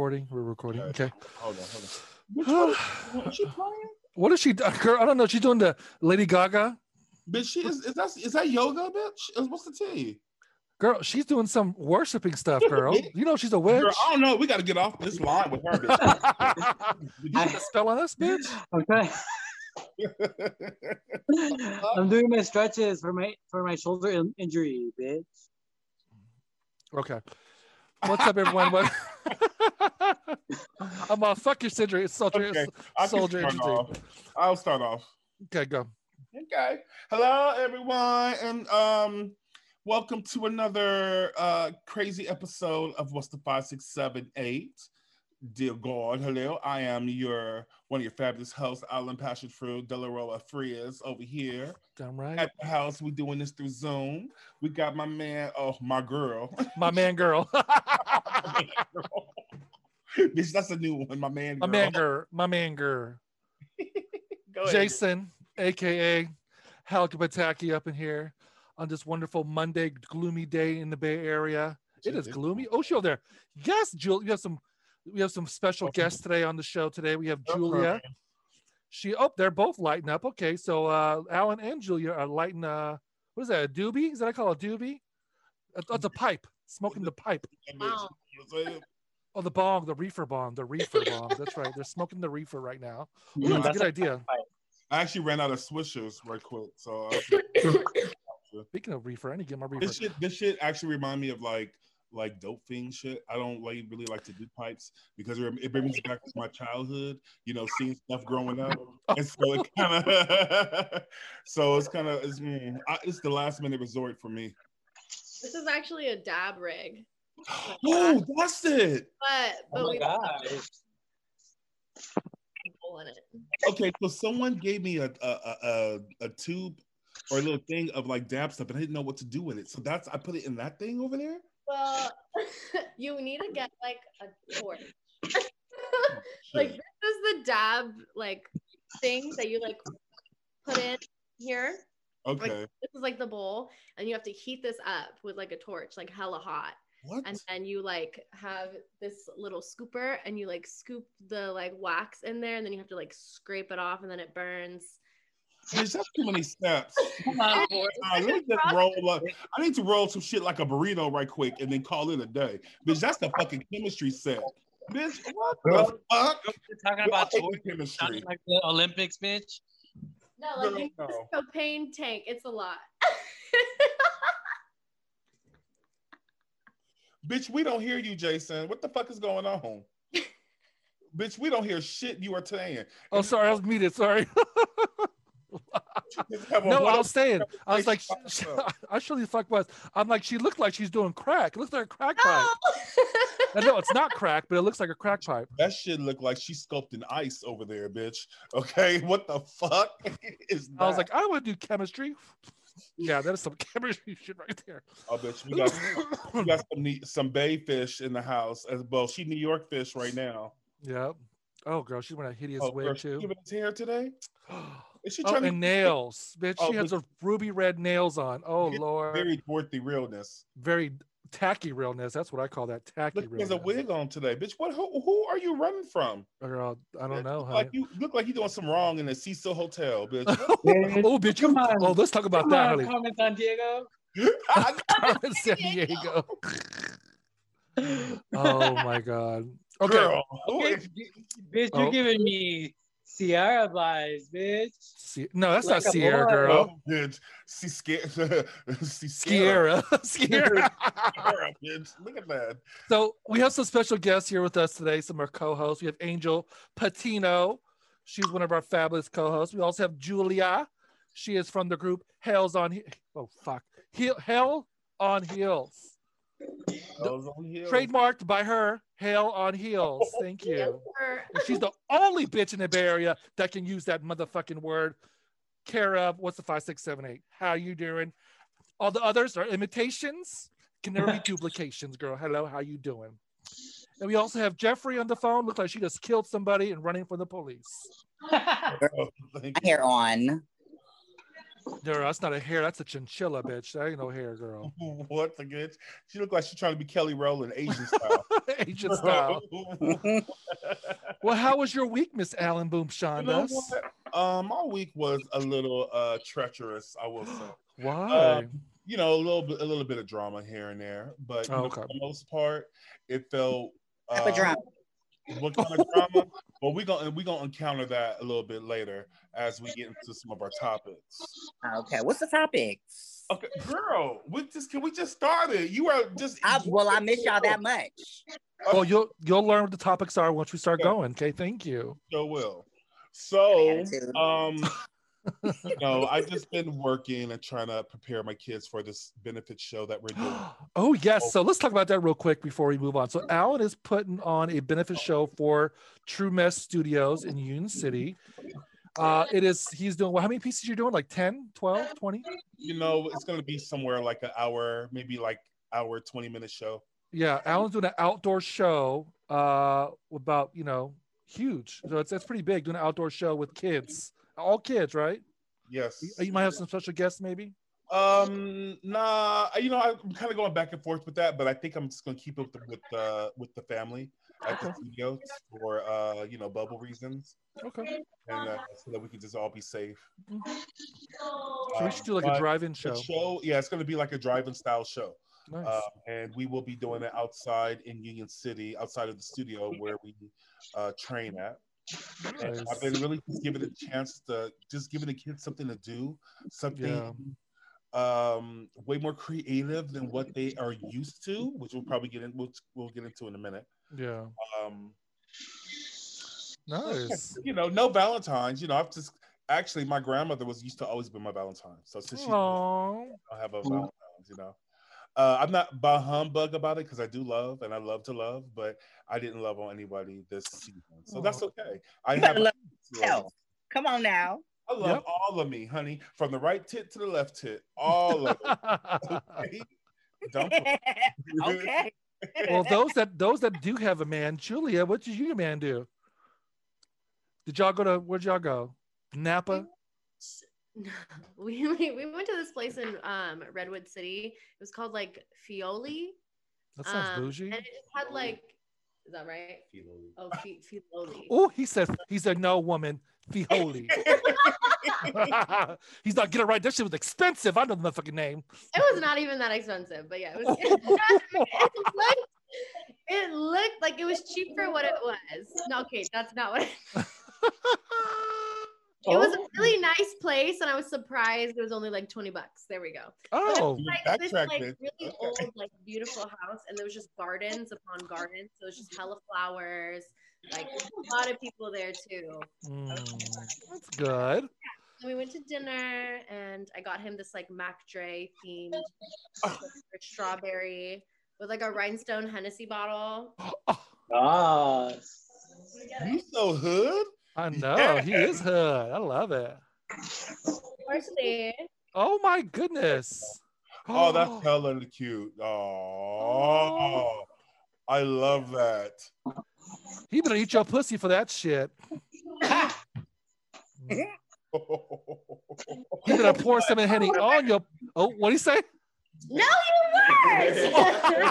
recording. We're recording. Okay. Hold on. Which one? Is she playing? What is she? Girl, I don't know. She's doing the Lady Gaga. Bitch, is that yoga, bitch? What's the tea? Girl, she's doing some worshiping stuff, girl. You know she's a witch. Girl, I don't know. We got to get off this line with her, bitch. You got a spell on us, bitch? Okay. I'm doing my stretches for my shoulder injury, bitch. Okay. What's up, everyone? I'm on fuck your injury. It's soldier. Okay, Soldier injury. I'll start off. Okay, go. Okay. Hello, everyone, and welcome to another crazy episode of What's the 5678. Dear God, hello. I am one of your fabulous hosts, Alan Passion-Fruit, Delaroa Frias over here. Damn right. At the house, we're doing this through Zoom. We got my man, my girl. My man girl. Bitch, that's a new one. My man girl. My man girl. Go ahead. Jason, aka Hal Bataki, up in here on this wonderful Monday gloomy day in the Bay Area. It is gloomy. Oh, show there. Yes, Julie. We have some special guests today on the show today. We have Julia. They're both lighting up. Okay, so Alan and Julia are lighting what is that, a doobie? Is that I call a doobie? That's a pipe. Smoking the pipe. Wow. Oh, the bong, the reefer bong. That's right. They're smoking the reefer right now. Ooh, that's a good idea. I actually ran out of swishers right quick. So speaking of reefer, I need to get my reefer. This shit actually remind me of like dope fiend shit. I don't really like to do pipes because it brings me back to my childhood, seeing stuff growing up. And so it it's the last minute resort for me. This is actually a dab rig. Oh, that's it. But my God. In it. Okay, so someone gave me a tube or a little thing of like dab stuff, and I didn't know what to do with it. So I put it in that thing over there. Well, you need to get like a torch. Like this is the dab like thing that you like put in here. Okay. Like, this is like the bowl, and you have to heat this up with like a torch, like hella hot. What? And then you like have this little scooper, and you like scoop the like wax in there, and then you have to like scrape it off, and then it burns. There's just too many steps. Let me just roll up. I need to roll some shit like a burrito right quick and then call it a day. Bitch, that's the fucking chemistry set. Bitch, what the fuck? You're talking about chemistry. Like the Olympics, bitch. No, like this propane tank. It's a lot. Bitch, we don't hear you, Jason. What the fuck is going on? Bitch, we don't hear shit you are saying. Oh, sorry, I was muted. Sorry. No, I was saying, I was like, I surely the fuck was. I'm like, she looked like she's doing crack. It looks like a crack pipe. No, it's not crack, but it looks like a crack pipe. That shit looked like she sculpting ice over there, bitch. Okay, what the fuck is that? I was like, I want to do chemistry. Yeah, that is some chemistry shit right there. Oh, bitch, we got some bay fish in the house as well. She New York fish right now. Yeah. Oh, girl, she's wearing a hideous wig too. Giving his hair today. Is she trying and nails, bitch. She has those ruby red nails on. Oh Lord. Very Dorothy realness. Very tacky realness. That's what I call that, tacky realness. There's a wig on today, bitch. Who are you running from? Girl, I don't know. You look like you're doing some wrong in the Cecil Hotel, bitch. Oh, bitch. Let's talk about that, honey. Carmen San Diego. Carmen San Diego. Oh my God. Okay. Girl. Okay. Bitch, you're giving me Sierra vibes, bitch. No, that's like not Sierra, girl. Oh, bitch. Sierra. Bitch. Look at that. So we have some special guests here with us today, some of our co-hosts. We have Angel Patino. She's one of our fabulous co-hosts. We also have Julia. She is from the group Hell on Heels. Trademarked by her, Hell on Heels. Thank you. And she's the only bitch in the Bay Area that can use that motherfucking word. Care of, what's the 5678? How you doing? All the others are imitations. Can never be duplications, girl. Hello, how you doing? And we also have Jeffrey on the phone. Looks like she just killed somebody and running from the police. Hair on. No, that's not a hair. That's a chinchilla, bitch. That ain't no hair, girl. What the good? She look like she's trying to be Kelly Rowland, Asian style. Asian style. Well, how was your week, Miss Allen Boom Shonda? My week was a little treacherous, I will say. Why? You know, a little bit of drama here and there, but for the most part, it felt. Drama. What kind of drama? Well, we're gonna encounter that a little bit later as we get into some of our topics. Okay, what's the topics? Okay, girl, we just started. You are just. I miss y'all that much. Well, you'll learn what the topics are once we start going. Okay, thank you. Sure will. So, I've just been working and trying to prepare my kids for this benefit show that we're doing. Oh, yes. So let's talk about that real quick before we move on. So Alan is putting on a benefit show for True Mess Studios in Union City. He's doing, how many pieces you're doing? Like 10, 12, 20? It's going to be somewhere like an hour, maybe like 20-minute show. Yeah. Alan's doing an outdoor show about, huge. So it's pretty big, doing an outdoor show with kids. All kids, right? Yes. You might have some special guests, maybe. Nah. I'm kind of going back and forth with that, but I think I'm just going to keep it with the family at the studio for bubble reasons. Okay. And so that we can just all be safe. So we should do like a drive-in show. It's going to be like a drive-in style show. Nice. And we will be doing it outside in Union City, outside of the studio where we train at. Nice. I've been really just giving it a chance to just giving the kids something to do, something way more creative than what they are used to, which we'll probably we'll get into in a minute. Yeah. Nice. No Valentine's. I've just actually my grandmother used to always be my Valentine. So since I have a Valentine's, I'm not bah humbug about it because I do love and I love to love, but I didn't love on anybody this season, so that's okay. I have love. Come on now. I love all of me, honey, from the right tit to the left tit, all of it. Okay. Okay. Well, those that do have a man, Julia, what did your man do? Where'd y'all go? Napa? We went to this place in Redwood City. It was called like Fioli. That sounds bougie. And it just had like, is that right? Fioli. Oh, Fioli. Oh, he said no, woman. Fioli. He's not getting it right. That shit was expensive. I know the motherfucking name. It was not even that expensive, but yeah, it was. It looked like it was cheap for what it was. No, Kate, that's not what it was a really nice place, and I was surprised it was only like $20. There we go. Oh, like this like really old, like beautiful house, and there was just gardens upon gardens. So it was just hella flowers. Like a lot of people there too. That's good. Yeah. And we went to dinner, and I got him this like Mac Dre themed strawberry with like a rhinestone Hennessy bottle. Ah, you so hood. I know, he is hood. I love it. Parsley. Oh my goodness. Oh, that's hella cute. Oh, I love that. He better eat your pussy for that shit. He better pour some of Henny on your. Oh, what'd he say? No, you weren't.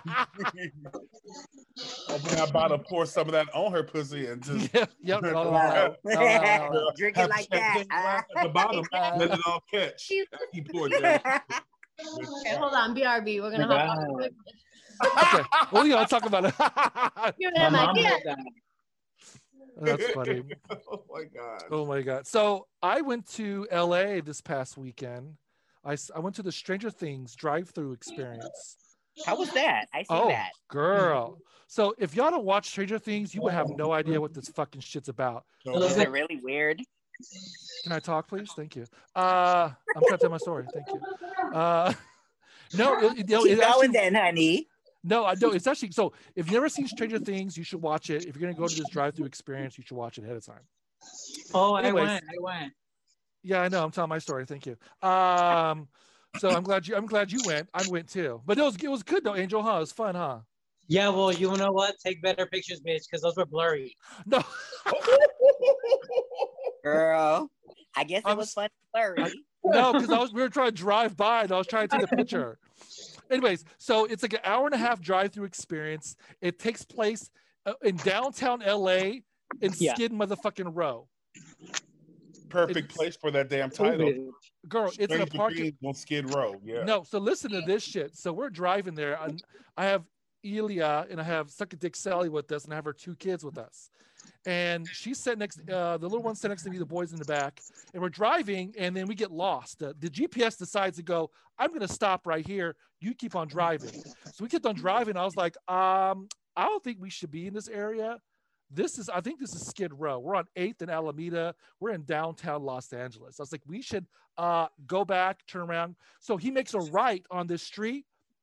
I'm about to pour some of that on her pussy and just no. Drink it like that. At the bottom, let it all catch. He poured that. Okay, hold on, BRB. We're gonna hop on. Okay, well, you know, talk about it. That's funny. Oh my god. Oh my god. So I went to LA this past weekend. I went to the Stranger Things drive-through experience. How was that? I see that. Girl. So if y'all don't watch Stranger Things, you would have no idea what this fucking shit's about. Is it really weird? Can I talk, please? Thank you. I'm trying to tell my story. Thank you. Keep going then, honey. No, I don't. It's actually, so if you've never seen Stranger Things, you should watch it. If you're going to go to this drive-through experience, you should watch it ahead of time. Oh, anyways, I went. Yeah, I know. I'm telling my story. Thank you. So I'm glad you went. I went too. But it was good though, Angel, huh? It was fun, huh? Yeah, well, you know what? Take better pictures, bitch, because those were blurry. No. Girl, I guess it was fun blurry. No, because we were trying to drive by and I was trying to take a picture. Anyways, so it's like an hour and a half drive-through experience. It takes place in downtown LA in Skid motherfucking Row. Perfect place for that damn title. Girl, it's in a parking on Skid Row. Yeah. No, so listen to this shit. So we're driving there. I have Elia and I have Suck a Dick Sally with us, and I have her 2 kids with us. And she's sitting next, the little one sitting next to me, the boys in the back, and we're driving, and then we get lost. The GPS decides to go, I'm going to stop right here. You keep on driving. So we kept on driving. I was like, I don't think we should be in this area. I think this is Skid Row. We're on 8th and Alameda. We're in downtown Los Angeles. I was like, we should go back, turn around. So he makes a right on this street.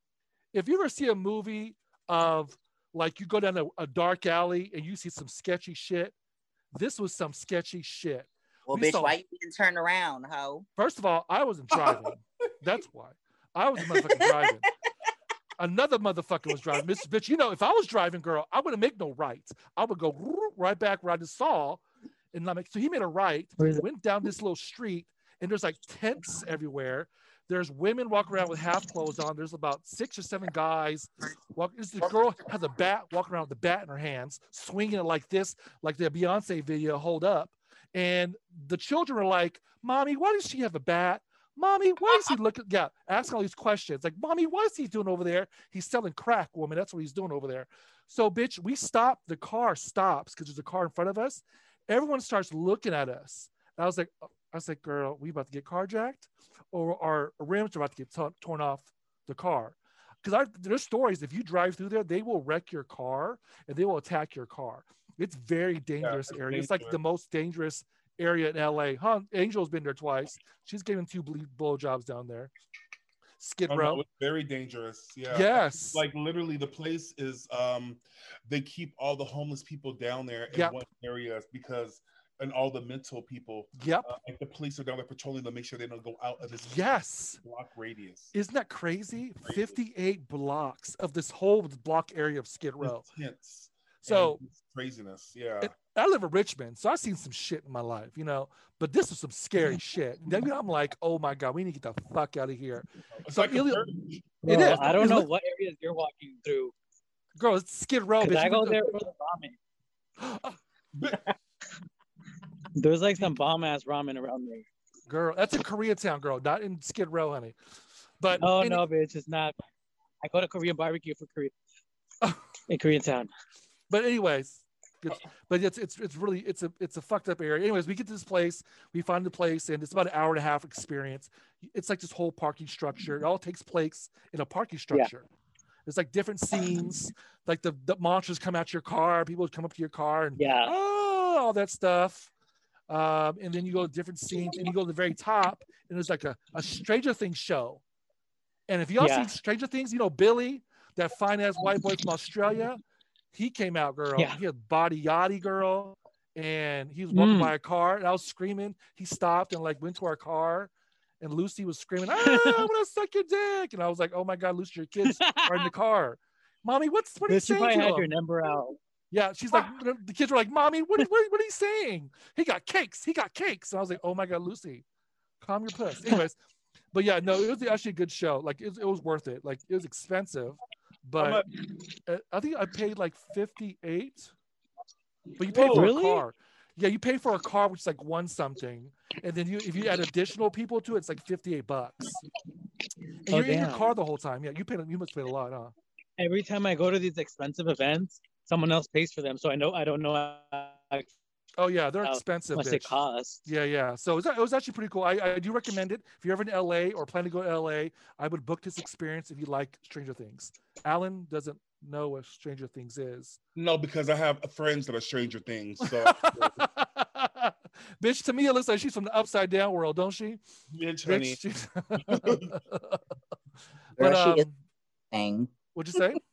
If you ever see a movie of, like, you go down a dark alley and you see some sketchy shit, this was some sketchy shit. Well, bitch, why you didn't turn around, ho? First of all, I wasn't driving. That's why. I was motherfucking driving. Another motherfucker was driving. Bitch, you know, if I was driving, girl, I wouldn't make no rights. I would go right back where I just saw. So he made a right, went down this little street, and there's like tents everywhere. There's women walking around with half clothes on. There's about 6 or 7 guys. The girl has a bat, walking around with the bat in her hands, swinging it like this, like the Beyonce video, hold up. And the children are like, Mommy, why does she have a bat? Mommy, why is he looking? Yeah, asking all these questions. Like, Mommy, what is he doing over there? He's selling crack, woman. That's what he's doing over there. So, bitch, we stop. The car stops because there's a car in front of us. Everyone starts looking at us. And I was like, girl, we about to get carjacked? Or our rims are about to get torn off the car? Because there's stories, if you drive through there, they will wreck your car and they will attack your car. It's very dangerous area. It's like the most dangerous area in LA. Angel's been there twice. She's given 2 blowjobs down there. Skid Row. No, it's very dangerous. Yeah. Yes. Like literally the place is they keep all the homeless people down there in one area because and all the mental people. Yep. Like the police are down there patrolling to make sure they don't go out of this block radius. Isn't that crazy? 58 blocks of this whole block area of Skid Row. Intense. So craziness. Yeah. I live in Richmond, so I've seen some shit in my life, you know, but this is some scary shit. And then I'm like, oh my God, we need to get the fuck out of here. It's so like it is. I don't know what areas you're walking through. Girl, it's Skid Row. I go there for the ramen. There's like some bomb ass ramen around there. Girl, that's in Koreatown, girl, not in Skid Row, honey. But no, bitch, it's not. I go to Korean barbecue for Korea in Koreatown. But anyways, it's really a fucked up area. Anyways, we get to this place, we find the place, and it's about an hour and a half experience. It's like this whole parking structure. It all takes place in a parking structure. Yeah. There's like different scenes, like the monsters come out your car, people come up to your car, and all that stuff. And then you go to different scenes, and you go to the very top, and there's like a Stranger Things show. And if y'all see Stranger Things, you know Billy, that fine ass white boy from Australia. He came out, girl. Yeah. He had body yachty, girl, and he was walking by a car, and I was screaming. He stopped and like went to our car, and Lucy was screaming, "I want to suck your dick!" And I was like, "Oh my God, Lucy, your kids are in the car, Mommy. What are you saying?" She had your number out. Yeah, she's like, the kids were like, "Mommy, what are you saying? He got cakes. He got cakes." And I was like, "Oh my God, Lucy, calm your puss." Anyways, but yeah, no, it was actually a good show. Like it was worth it. Like it was expensive. But I think I paid like 58. But you pay for a car. Yeah, you pay for a car, which is like one something. And then if you add additional people to it, it's like $58. And you're in your car the whole time. Yeah, you must pay a lot, huh? Every time I go to these expensive events, someone else pays for them. So I don't know. Oh yeah, they're expensive. What's it cost? Yeah. So it was actually pretty cool. I do recommend it. If you're ever in LA or plan to go to LA, I would book this experience if you like Stranger Things. Alan doesn't know what Stranger Things is. No, because I have friends that are Stranger Things. So bitch, to me it looks like she's from the upside down world, don't she? Bitch, honey. Girl, she is thing. What'd you say?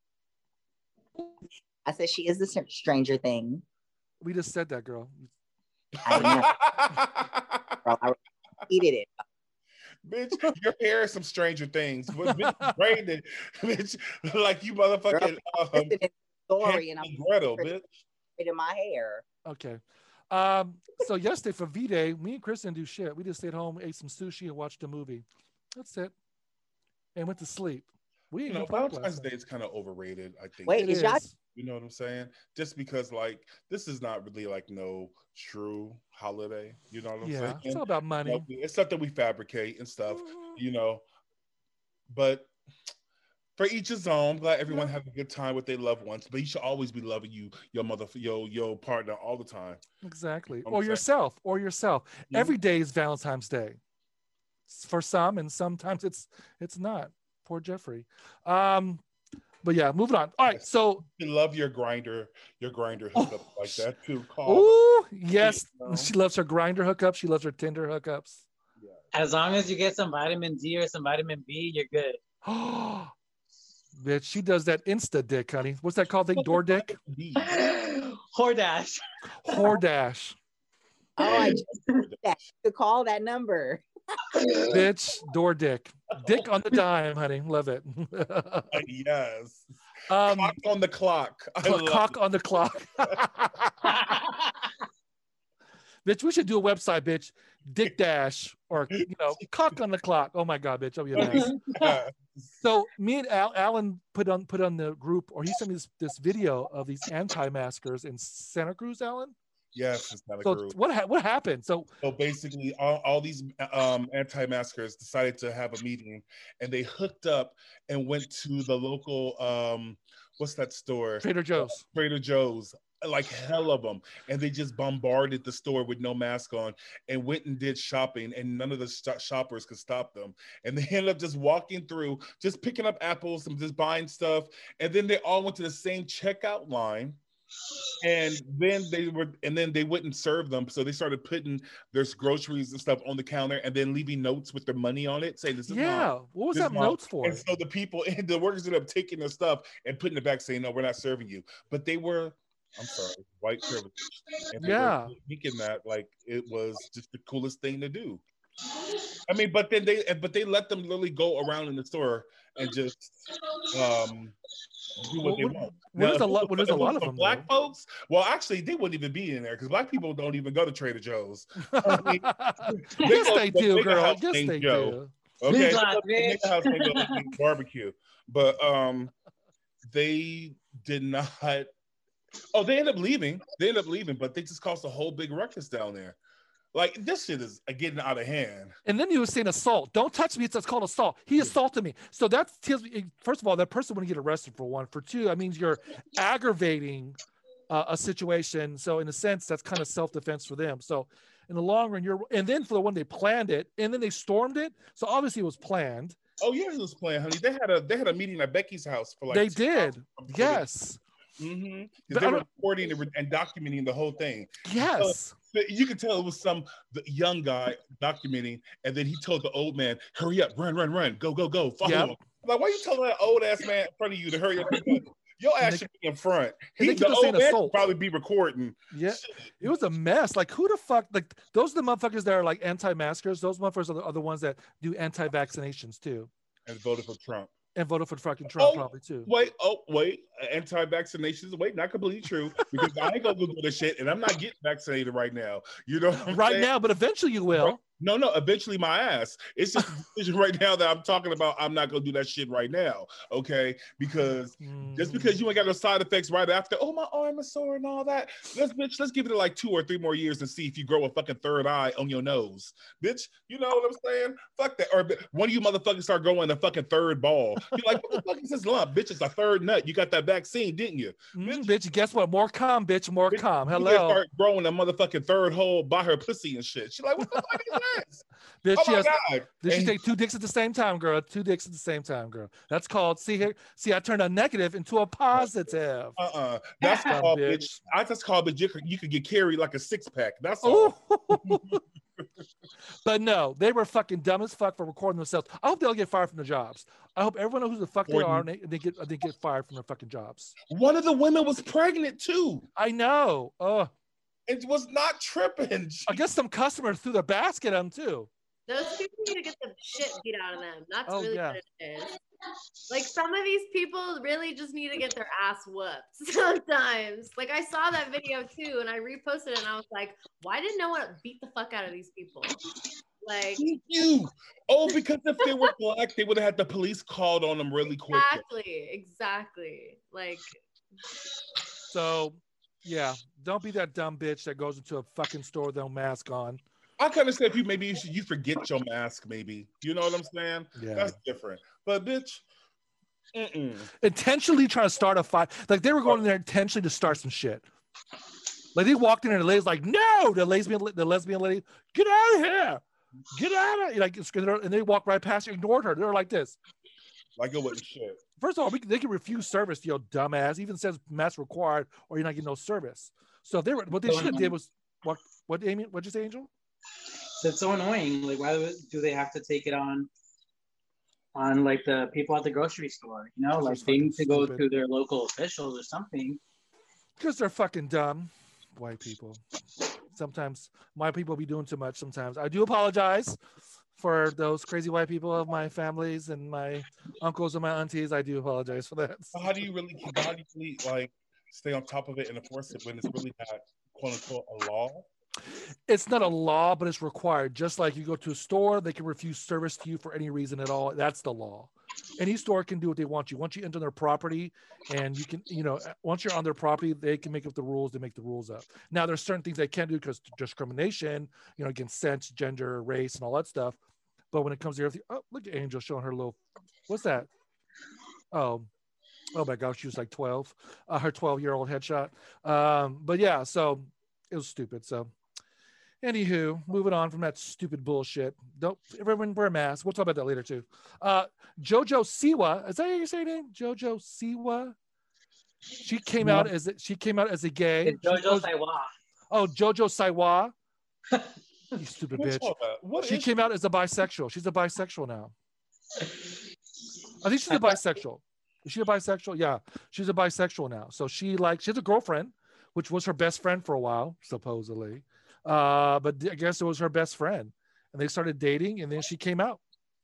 I said she is the Stranger Thing. We just said that, girl. I know. Girl, I repeated it. Bitch, your hair is some Stranger Things. Bitch, braided, bitch, like you motherfucking story, and I'm Gretel, bitch. In my hair. Okay. So yesterday for V-Day, me and Chris didn't do shit. We just stayed home, ate some sushi, and watched a movie. That's it. And went to sleep. We You know, Valentine's Day is kind of overrated, I think. Wait, is y'all? You know what I'm saying? Just because, like, this is not really like no true holiday. You know what I'm saying? It's all about money. You know, it's stuff that we fabricate and stuff. You know, but for each his own. Glad everyone have a good time with their loved ones. But you should always be loving your partner all the time. Exactly. I'm Or saying. yourself. Or yourself. Yeah. Every day is Valentine's Day. For some, and sometimes it's not. Poor Jeffrey. But yeah, moving on. All right, so you love your grinder hookup like that too. Oh yes, she loves her grinder hookup. She loves her Tinder hookups. As long as you get some vitamin D or some vitamin B, you're good. Bitch, she does that Insta dick, honey. What's that called? Thing? Door dick? Hordash. Hordash. Oh, I just that. To call that number. Bitch, door dick. Dick on the dime, honey. Love it. Yes. Cock on the clock. Cock on the clock. Bitch, we should do a website, bitch. Dick dash or cock on the clock. Oh my god, bitch. Oh yeah. So me and Alan put on the group, or he sent me this video of these anti-maskers in Santa Cruz, Alan. Yes, it's not a so group. What happened? So basically, all these anti-maskers decided to have a meeting, and they hooked up and went to the local what's that store? Trader Joe's. Trader Joe's, like hell of them, and they just bombarded the store with no mask on, and went and did shopping, and none of the shoppers could stop them, and they ended up just walking through, just picking up apples and just buying stuff, and then they all went to the same checkout line. And then they wouldn't serve them, so they started putting their groceries and stuff on the counter, and then leaving notes with their money on it, saying, "This is what was that notes for?" And so the people and the workers ended up taking their stuff and putting it back, saying, "No, we're not serving you." But they were, I'm sorry, white privilege, and they were thinking that like it was just the coolest thing to do. I mean, but they let them literally go around in the store and just do what they want. There's a lot of them. Black folks, well, actually, they wouldn't even be in there because black people don't even go to Trader Joe's. I mean, yes, they do, girl. Yes, they do. Okay, house they go barbecue, but they did not. Oh, they ended up leaving. But they just caused a whole big ruckus down there. Like, this shit is getting out of hand. And then you were saying assault. Don't touch me. It's called assault. He assaulted me. So that tells me, first of all, that person wouldn't get arrested for one. For two, that means you're aggravating a situation. So in a sense, that's kind of self-defense for them. So in the long run, and then for the one they planned it, and then they stormed it. So obviously it was planned. Oh yeah, it was planned, honey. They had a meeting at Becky's house for like. They did. Yes. Mm-hmm. They were recording and documenting the whole thing. Yes. So you could tell it was some young guy documenting, and then he told the old man, "Hurry up, run, go, follow him." Like, why are you telling that old ass man in front of you to hurry up? Your ass should be in front. The old man should probably be recording. Yeah, it was a mess. Like, who the fuck? Like, those are the motherfuckers that are like anti-maskers. Those motherfuckers are the ones that do anti-vaccinations too. And voted for Trump. And voted for fucking Trump probably too. Wait. Anti-vaccinations. Wait, not completely true. Because I ain't gonna Google this shit, and I'm not getting vaccinated right now. You know what I'm saying? Now, but eventually you will. No, eventually my ass. It's just a decision right now that I'm talking about. I'm not gonna do that shit right now, okay? Because just because you ain't got no side effects right after, oh, my arm is sore and all that. Let's give it like 2 or 3 more years and see if you grow a fucking third eye on your nose, bitch. You know what I'm saying? Fuck that. Or one of you motherfuckers start growing a fucking third ball. You're like, what the fuck is this lump, bitch? It's a third nut. You got that vaccine, didn't you? Bitch, guess what? More calm, bitch. More calm. Hello. You start growing a motherfucking third hole by her pussy and shit. She's like, what the fuck is that? Bitch, oh my God. Did she take 2 dicks at the same time, girl? 2 dicks at the same time, girl. That's called, see, I turned a negative into a positive. That's called, bitch. I just call it, you could get carried like a 6-pack. That's all. But no, they were fucking dumb as fuck for recording themselves. I hope they'll get fired from their jobs. I hope everyone knows who the fuck they are, and they get fired from their fucking jobs. One of the women was pregnant too. I know. It was not tripping. I guess some customers threw their basket at them too. Those people need to get the shit beat out of them. That's really what it is. Like some of these people really just need to get their ass whooped sometimes. Like I saw that video too, and I reposted it, and I was like, why didn't no one beat the fuck out of these people? Like Thank you. Oh, because if they were black, they would have had the police called on them really quick. Exactly. Like. So, yeah, don't be that dumb bitch that goes into a fucking store with no mask on. I kind of said you forget your mask, maybe. You know what I'm saying? Yeah. That's different. But bitch, intentionally trying to start a fight. Like they were going in there intentionally to start some shit. Like they walked in and the lady's like, no, the lesbian lady, get out of here. Get out of here. Like, and they walked right past her, ignored her. They were like this. Like it wasn't shit. First of all, they can refuse service, you know, dumbass. Even says mask required or you're not getting no service. So if they were, what they should have did was, what Amy, what'd you say, Angel? That's so annoying. Like, why do they have to take it on like the people at the grocery store? You know, like they need to go to their local officials or something. Because they're fucking dumb, white people. Sometimes white people be doing too much. Sometimes I do apologize for those crazy white people of my families and my uncles and my aunties. I do apologize for that. How do you really like stay on top of it and enforce it when it's really not quote unquote a law? It's not a law, but it's required. Just like you go to a store, they can refuse service to you for any reason at all. That's the law. Any store can do what they want you. Once you enter their property and you can, you know, once you're on their property, they can make up the rules. They make the rules up. Now, there's certain things they can't do because discrimination, you know, against sex, gender, race, and all that stuff. But when it comes to everything, oh, look at Angel showing her little, what's that? Oh my gosh, she was like 12, her 12-year-old headshot. But yeah, so it was stupid. So anywho, moving on from that stupid bullshit. Don't everyone wear a mask. We'll talk about that later too. Jojo Siwa, is that how you say her name? Jojo Siwa. She came out as a gay. It's Jojo Siwa. Oh, Jojo Siwa. You stupid bitch. She came out as a bisexual. She's a bisexual now. I think she's a bisexual. Is she a bisexual? Yeah, she's a bisexual now. So she has a girlfriend, which was her best friend for a while, supposedly. But I guess it was her best friend, and they started dating, and then she came out,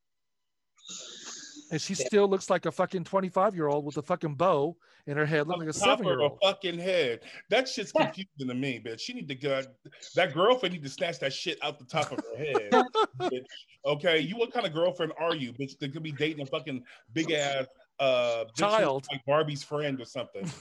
and she still looks like a fucking 25-year-old with a fucking bow in her head, looking like a 7-year-old. Fucking head. That shit's confusing to me, bitch. She need to go. That girlfriend need to snatch that shit out the top of her head. Bitch. Okay, what kind of girlfriend are you, bitch? That could be dating a fucking big ass child, like Barbie's friend or something.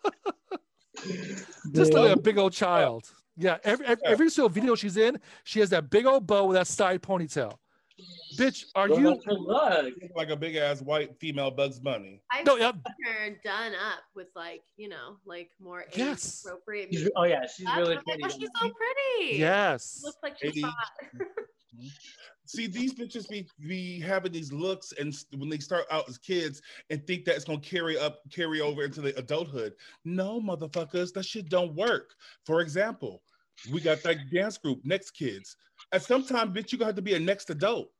Just like a big old child. Yeah, every single video she's in, she has that big old bow with that side ponytail. Bitch, are you like a big ass white female Bugs Bunny? I've seen her done up with like, you know, like more age appropriate. Oh yeah, she's really pretty. Oh, she's so pretty. Yes. She looks like she's hot. See, these bitches be having these looks, and when they start out as kids and think that it's gonna carry over into the adulthood. No, motherfuckers, that shit don't work. For example, we got that dance group, Next Kids. At some time, bitch, you gonna have to be a next adult.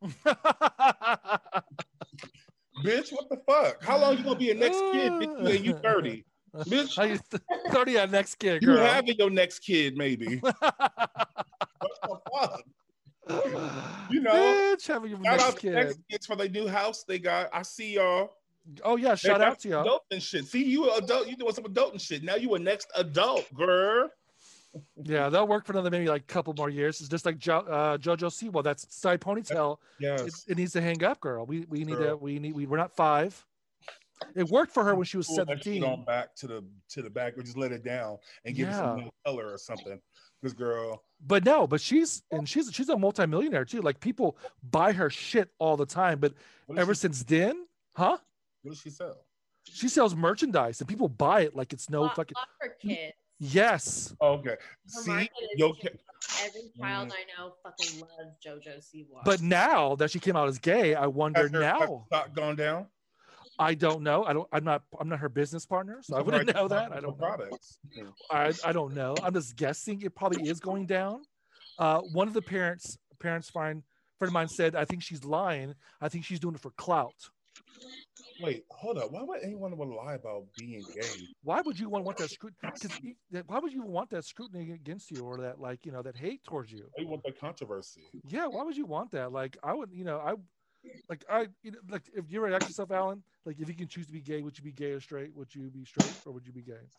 Bitch, what the fuck? How long you gonna be a next kid, bitch, and you 30? Bitch, 30 a next kid, girl. You having your next kid, maybe. What the fuck? You know, bitch, having your next kid. Next kids for their new house they got. I see y'all. Oh yeah, shout out to y'all. Adult and shit. See, you an adult. You doing some adult and shit. Now you a next adult, girl. Yeah, they'll work for another maybe like a couple more years. It's just like Jojo Siwa. That's side ponytail. Yes, it needs to hang up, girl. We're not 5. It worked for her when she was 17. Going back to the back, or just let it down and give it some color or something. This girl. But she's a multimillionaire too. Like people buy her shit all the time. But ever since then, What does she sell? She sells merchandise and people buy it like it's no fucking. For kids. Yes. Okay. See, every child I know fucking loves JoJo Siwa. But now that she came out as gay, I wonder has stock gone down? I don't know. I'm not her business partner, so I wouldn't know that. I don't know. Products. I don't know. I'm just guessing it probably is going down. One of the parents friend of mine said, I think she's lying. I think she's doing it for clout. Wait, hold up. Why would anyone want to lie about being gay? Why would you want that scrutiny? Why would you want that scrutiny against you, or that that hate towards you? You want the controversy? Yeah, why would you want that? Like I would, like like if you were to ask yourself, Alan, like if you can choose to be gay, would you be gay or straight? Would you be straight or would you be gay?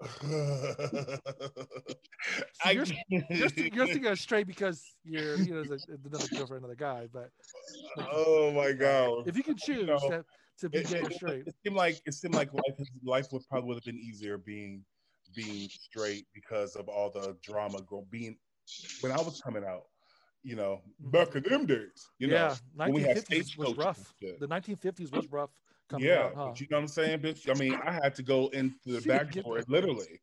So you're thinking of straight because you're another girl for another guy, but like, oh my god! if you can choose to be gay or straight, it seemed like life would probably have been easier being straight because of all the drama being when I was coming out. Back in them days. Yeah, 1950s was rough. The 1950s was rough. Yeah, out, huh? but you know what I'm saying, bitch? I mean, I had to go into the back door, literally.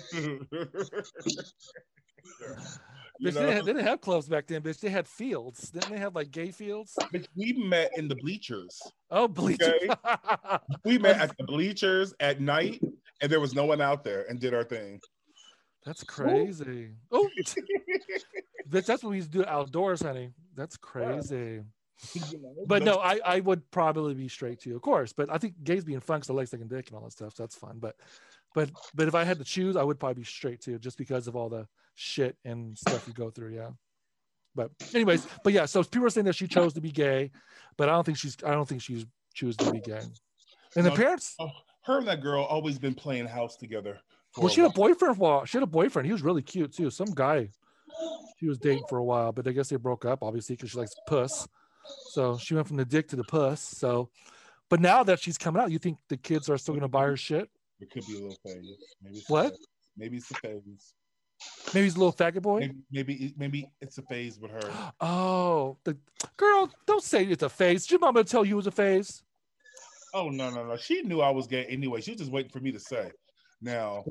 Bitch, they didn't have clubs back then, bitch. They had fields. Didn't they have like gay fields? Bitch, we met in the bleachers. Oh, bleachers. Okay? We met at the bleachers at night, and there was no one out there, and did our thing. That's crazy. Oh, bitch, that's what we used to do outdoors, honey. That's crazy. But no, I would probably be straight too, of course. But I think gays being fun because I like sucking dick and all that stuff, so that's fun. But if I had to choose, I would probably be straight too, just because of all the shit and stuff you go through. Yeah. But anyways, yeah. So people are saying that she chose to be gay, but I don't think she's choose to be gay. And the parents, her and that girl always been playing house together. Well, she had a boyfriend for a while. She had a boyfriend. He was really cute too. Some guy she was dating for a while, but I guess they broke up obviously because she likes puss. So she went from the dick to the puss. So, but now that she's coming out, you think the kids are still going to buy her shit? It could be a little phase. Maybe what? Maybe it's a phase. Maybe he's a little faggot boy. Maybe it's a phase with her. Oh, the girl! Don't say it's a phase. Did your mama tell you it was a phase? Oh no! She knew I was gay anyway. She was just waiting for me to say. Now,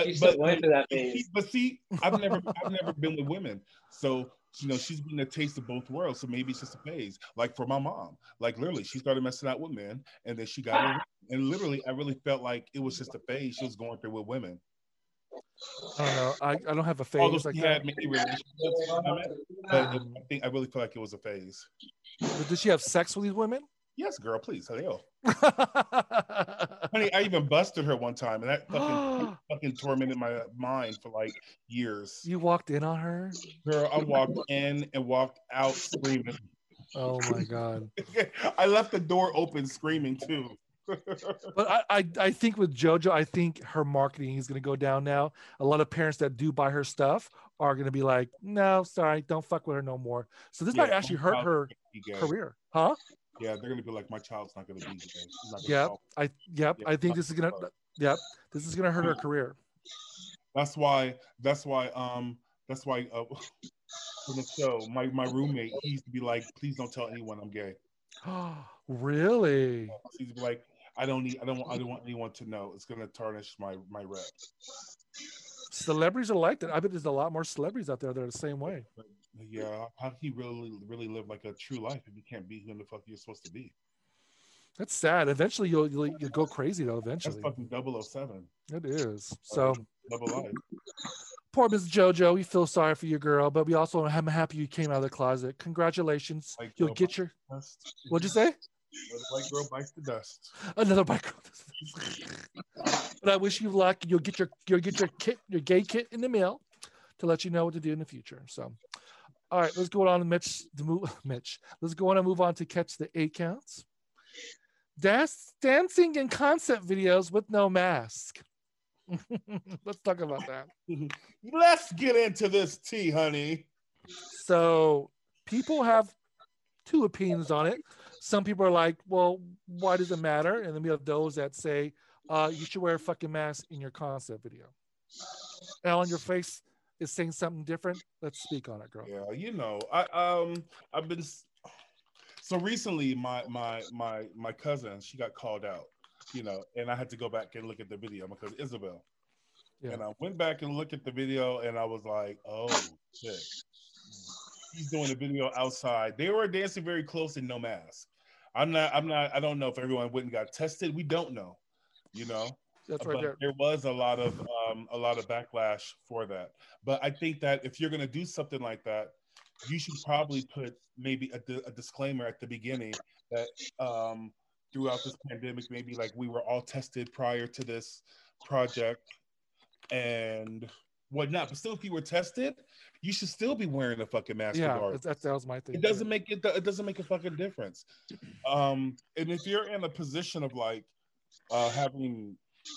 but see, I've never been with women, so she's been a taste of both worlds. So maybe it's just a phase. Like for my mom, like literally, she started messing out with men, and then she got it. And literally, I really felt like it was just a phase she was going through with women. I don't know. I don't have a phase. Although like had many relationships, but I really feel like it was a phase. But did she have sex with these women? Yes, girl, please. Hell. Honey, I even busted her one time, and that fucking tormented my mind for like years. You walked in on her? Girl, I walked in and walked out screaming. Oh my God. I left the door open screaming too. But I think with JoJo, I think her marketing is going to go down now. A lot of parents that do buy her stuff are going to be like, no, sorry, don't fuck with her no more. So this might actually hurt her career. Huh? Yeah, they're gonna be like, my child's not gonna be gay. I think this is gonna hurt her career. That's why from the show, my roommate, he used to be like, please don't tell anyone I'm gay. Really? He's like, I don't want anyone to know. It's gonna tarnish my rep. Celebrities are like that. I bet there's a lot more celebrities out there that are the same way. Yeah, how he really live like a true life if you can't be who the fuck you're supposed to be? That's sad. Eventually, you'll go crazy though. Eventually, that's fucking 007. It is. So double life. Poor Miss JoJo. We feel sorry for you, girl, but we also am happy you came out of the closet. Congratulations. You'll get your. What'd you say? Another white girl bites the dust. Another white girl. But I wish you luck. You'll get your gay kit in the mail to let you know what to do in the future. So. All right, let's go on to Mitch. Let's go on and move on to catch the 8 counts. Dancing in concept videos with no mask. Let's talk about that. Let's get into this tea, honey. So people have 2 opinions on it. Some people are like, well, why does it matter? And then we have those that say, you should wear a fucking mask in your concept video. Alan, your face is saying something different. Let's speak on it, girl. Yeah, I've been so recently my cousin, she got called out, and I had to go back and look at the video because Isabel. Yeah. And I went back and looked at the video and I was like, oh shit. He's doing a video outside. They were dancing very close and no mask. I don't know if everyone went and got tested. We don't know, That's right there. There was a lot of backlash for that. But I think that if you're going to do something like that, you should probably put maybe a disclaimer at the beginning that throughout this pandemic, maybe like we were all tested prior to this project and whatnot. But still, if you were tested, you should still be wearing a fucking mask. Yeah, regardless. that was my thing. It doesn't make it. It doesn't make a fucking difference. And if you're in a position of like having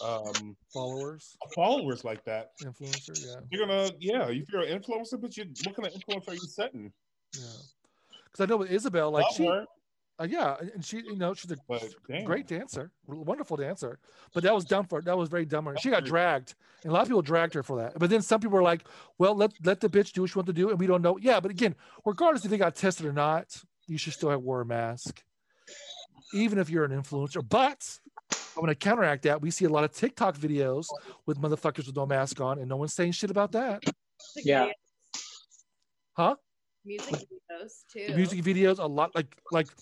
followers like that, influencer, you're gonna if you're an influencer, but what kind of influence are you setting? Yeah, because I know with Isabel, like and she, she's a great dancer, wonderful dancer, but that was very dumb. She got dragged, and a lot of people dragged her for that. But then some people were like, well, let the bitch do what she wants to do, and we don't know. Yeah, but again, regardless if they got tested or not, you should still have wear a mask, even if you're an influencer. But I'm gonna counteract that. We see a lot of TikTok videos with motherfuckers with no mask on, and no one's saying shit about that. Yeah. Huh? Music videos too. The music videos, a lot like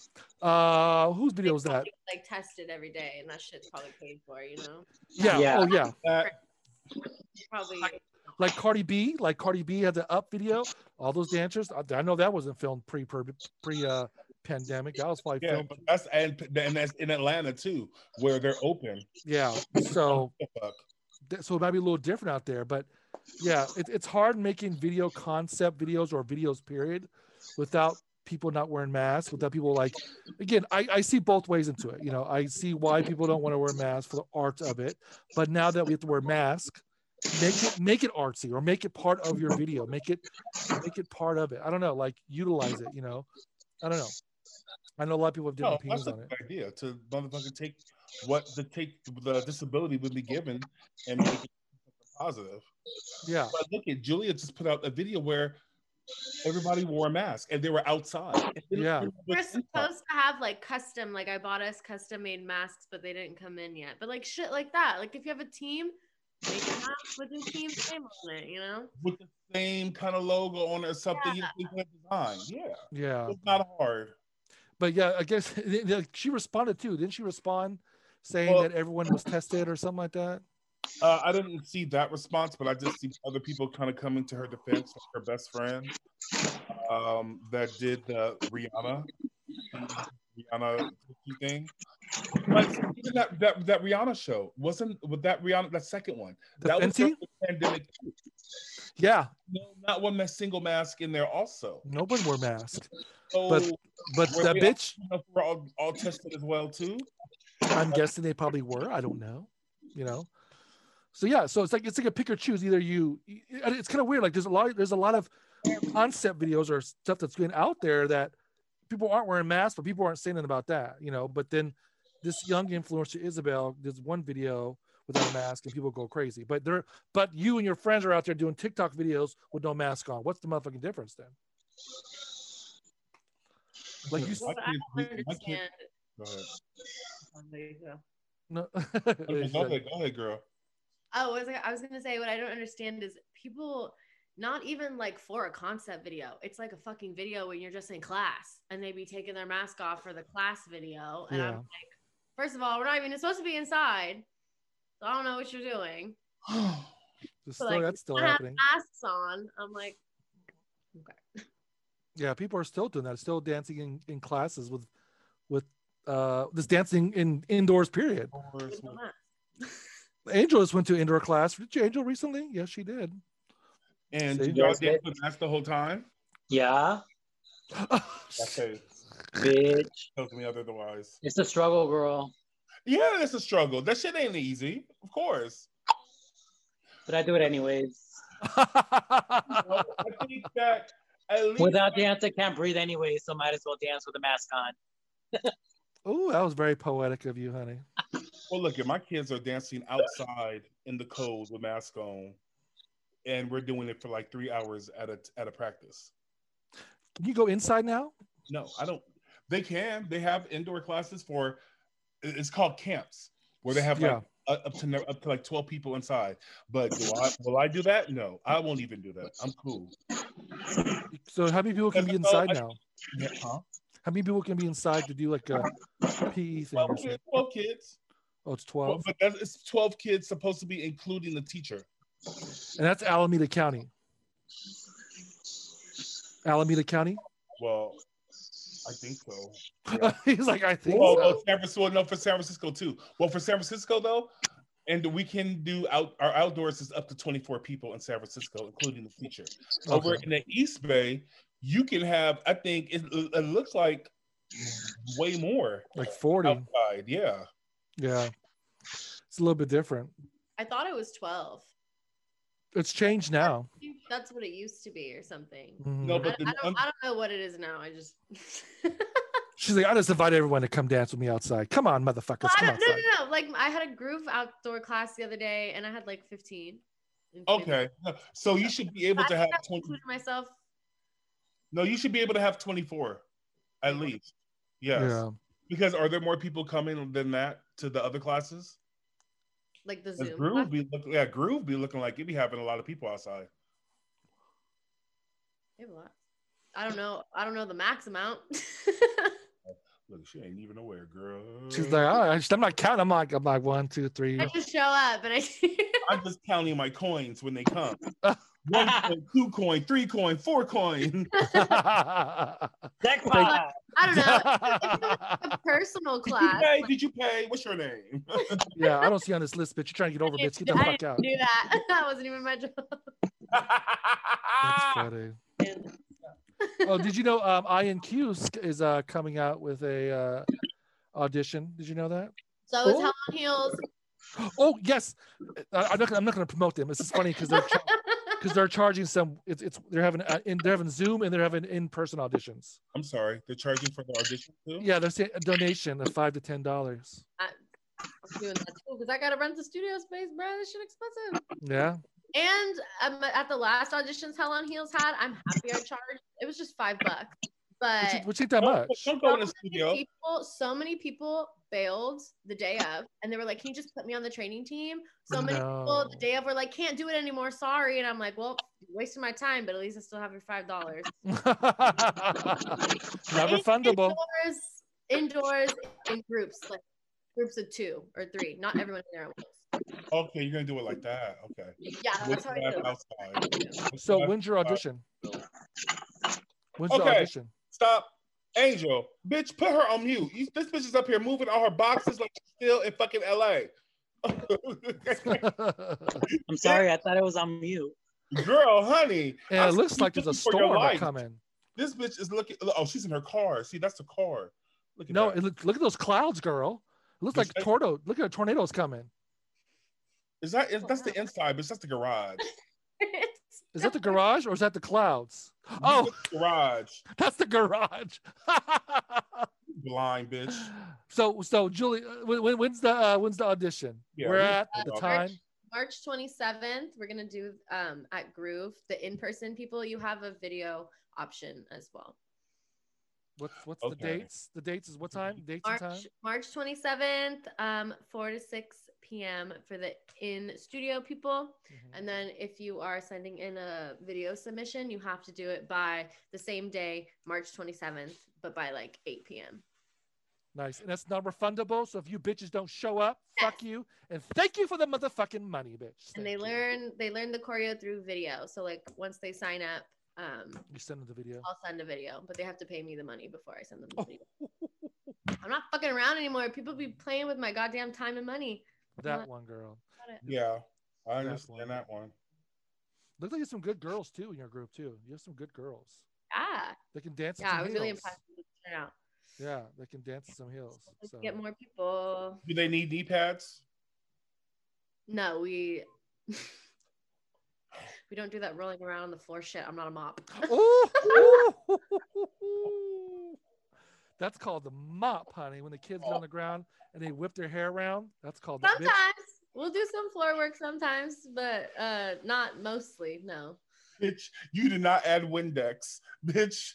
whose video was that? Like tested every day, and that shit's probably paid for, Yeah. Oh yeah. Probably. Like Cardi B had the Up video. All those dancers, I know that wasn't filmed pre pandemic. That was probably filmed. But that's in Atlanta too, where they're open. Yeah. So it might be a little different out there, but yeah, it's hard making video concept videos or videos period without people not wearing masks, without people like, again, I see both ways into it. I see why people don't want to wear masks for the art of it, but now that we have to wear masks, make it artsy or make it part of your video, make it part of it. I don't know, like utilize it. I don't know. I know a lot of people have different opinions on it. Idea to motherfucking take the disability would be given and make it positive. Yeah. But look at Julia just put out a video where everybody wore a mask and they were outside. Yeah. We're supposed to have like custom, like I bought us custom made masks, but they didn't come in yet. But like shit like that. Like if you have a team, make a mask with the team name on it, With the same kind of logo on it or something you can design. Yeah. Yeah. It's not hard. But yeah, I guess she responded too. Didn't she respond saying that everyone was tested or something like that? I didn't see that response, but I just see other people kind of coming to her defense, like her best friend that did the Rihanna thing. Like even that Rihanna show wasn't with that Rihanna, that second one. That was the pandemic. Yeah. No, not one single mask in there also. No one wore masks. So, but that bitch were all tested as well too. I'm guessing they probably were. I don't know. So yeah, so it's like a pick or choose. Either it's kind of weird. Like there's a lot of concept videos or stuff that's going out there that people aren't wearing masks, but people aren't saying anything about that, But then this young influencer Isabel does one video without a mask, and people go crazy. But you and your friends are out there doing TikTok videos with no mask on. What's the motherfucking difference then? Like you, I don't understand. Go ahead. There you go. No. Go ahead, girl. Oh, I was gonna say what I don't understand is people not even like for a concept video. It's like a fucking video when you're just in class and they be taking their mask off for the class video. And I'm like, first of all, we're not even supposed to be inside. So I don't know what you're doing. That's still happening. Masks on. I'm like, okay. Yeah, people are still doing that. Still dancing in classes with this dancing in indoors period. Angel just went to indoor class. Did you, Angel, recently? Yes, she did. And did y'all dance with masks the whole time? Yeah. Okay. Bitch. Tells me otherwise. It's a struggle, girl. Yeah, it's a struggle. That shit ain't easy, of course. But I do it anyways. I think that at least without dance, I can't breathe anyway, so might as well dance with a mask on. Oh, that was very poetic of you, honey. Well, look, my kids are dancing outside in the cold with masks on, and we're doing it for like 3 hours at a practice. Can you go inside now? No, I don't. They can. They have indoor classes for. It's called camps, where they have like up to like 12 people inside. But will I do that? No, I won't even do that. I'm cool. So how many people can be inside now? Huh? How many people can be inside to do like a PE thing? 12 kids. Oh, it's 12. But it's 12 kids supposed to be including the teacher. And that's Alameda County. Alameda County? Well, I think so. Yeah. He's like, I think so. So. San Francisco, no, for San Francisco too. Well, for San Francisco though, And we can do our outdoors is up to 24 people in San Francisco, including the feature. Over in the East Bay, you can have, I think it looks like way more. Like 40. Outside. Yeah. Yeah. It's a little bit different. I thought it was 12. It's changed now. I think that's what it used to be or something. Mhm. No, but I don't know what it is now. I just She's like, I just invite everyone to come dance with me outside. Come on, motherfuckers. Well, Come outside. no. Like I had a groove outdoor class the other day, and I had like 15. Okay, so you should be able to have 20. Myself. No, you should be able to have 24, at least. Yes. Yeah. Because are there more people coming than that to the other classes? Like the Zoom. Groove be looking like you'd be having a lot of people outside. Maybe a lot. I don't know. I don't know the max amount. Look, she ain't even aware, girl. She's like, I'm not counting. I'm like 1, 2, 3. I just show up and I'm just counting my coins when they come. 1 coin, 2 coin, 3 coin, 4 coin. Jackpot. I don't know. It's a personal class. Did you pay? What's your name? Yeah, I don't see on this list, bitch. You're trying to get over, bitch. Get the fuck out. I didn't do that. That wasn't even my job. That's funny. Oh, did you know INQ is coming out with a audition? Did you know that? So is Hell on Heels. Oh yes, I'm not going to promote them. This is funny because they're charging some. They're having Zoom and they're having in-person auditions. I'm sorry, they're charging for the audition too. Yeah, they're saying a donation of $5 to $10. I'm doing that too because I got to rent the studio space, bro. This shit expensive. Yeah. And at the last auditions Hell on Heels had, I'm happy I charged. It was just $5, but which ain't that much. Don't go in the studio. So many people bailed the day of, and they were like, "Can you just put me on the training team?" So many people the day of were like, "Can't do it anymore, sorry." And I'm like, "Well, you're wasting my time, but at least I still have your $5." Not refundable. Indoors in groups, like groups of 2 or 3. Not everyone in there at once. Okay, you're gonna do it like that. Okay. Yeah, that's how I do it. So when's your audition? When's the audition? Stop. Angel, bitch, put her on mute. This bitch is up here moving all her boxes like she's still in fucking LA. I'm sorry, I thought it was on mute. Girl, honey. And it looks like there's a storm coming. This bitch is looking. Oh, she's in her car. See, that's the car. Look at that. Look at those clouds, girl. It looks like a tornado. Look at a tornado's coming. That's the inside, but that's the garage. Is that the garage or is that the clouds? Oh, garage. That's the garage. Blind bitch. So Julie, when's the audition? Yeah, we're at the time. March 27th. We're gonna do at Groove the in-person people. You have a video option as well. What's the dates? The dates is what time? Dates and time? March 27th, 4 to 6 p.m. for the in-studio people. Mm-hmm. And then if you are sending in a video submission, you have to do it by the same day, March 27th, but by like 8 p.m. Nice. And that's not refundable. So if you bitches don't show up, fuck you. And thank you for the motherfucking money, bitch. And they learn the choreo through video. So like once they sign up, you send them the video. I'll send a video, but they have to pay me the money before I send them the video. I'm not fucking around anymore. People be playing with my goddamn time and money. One girl. Yeah, I understand that one. Looks like you have some good girls too in your group too. You have some good girls. Yeah. They can dance. Yeah, I was really impressed with the turnout. Yeah, they can dance to some heels. Let's get more people. Do they need knee pads? No, we don't do that rolling around on the floor shit. I'm not a mop. That's called the mop, honey. When the kids get on the ground and they whip their hair around, that's called sometimes. We'll do some floor work sometimes, but not mostly, no. Bitch, you did not add Windex. Bitch.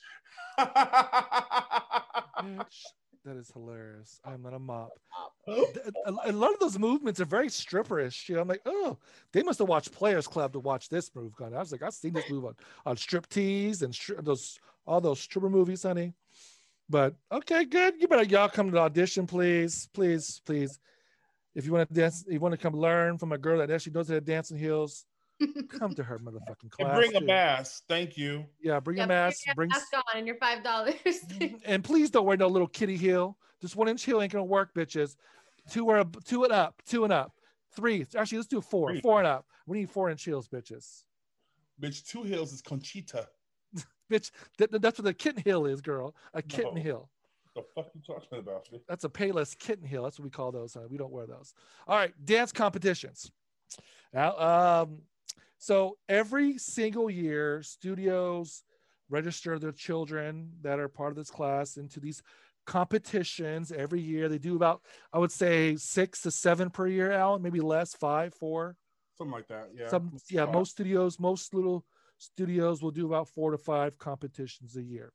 Bitch, that is hilarious. I'm not a mop. A lot of those movements are very stripperish. You know, I'm like, oh, they must have watched Players Club to watch this move. I was like, I've seen this move on Striptease and all those stripper movies, honey. But okay, good. Y'all come to the audition, please. If you want to dance, you want to come learn from a girl that actually knows how to dance in heels, come to her motherfucking class. And bring a mask. Thank you. Yeah, bring a mask. Bring your mask on and your $5. And please don't wear no little kitty heel. Just 1-inch heel ain't gonna work, bitches. Two and up. 3. Actually, let's do 4. 3. 4 and up. We need 4-inch heels, bitches. Bitch, 2 heels is Conchita. Bitch, that's what a kitten heel is, girl. A kitten heel. What the fuck you talking about? Bitch? That's a Payless kitten heel. That's what we call those. We don't wear those. All right, dance competitions. Now, so every single year, studios register their children that are part of this class into these competitions every year. They do about, I would say, 6 to 7 per year, Alan, maybe less, 5, 4. Something like that. Yeah. Most little studios will do about 4 to 5 competitions a year.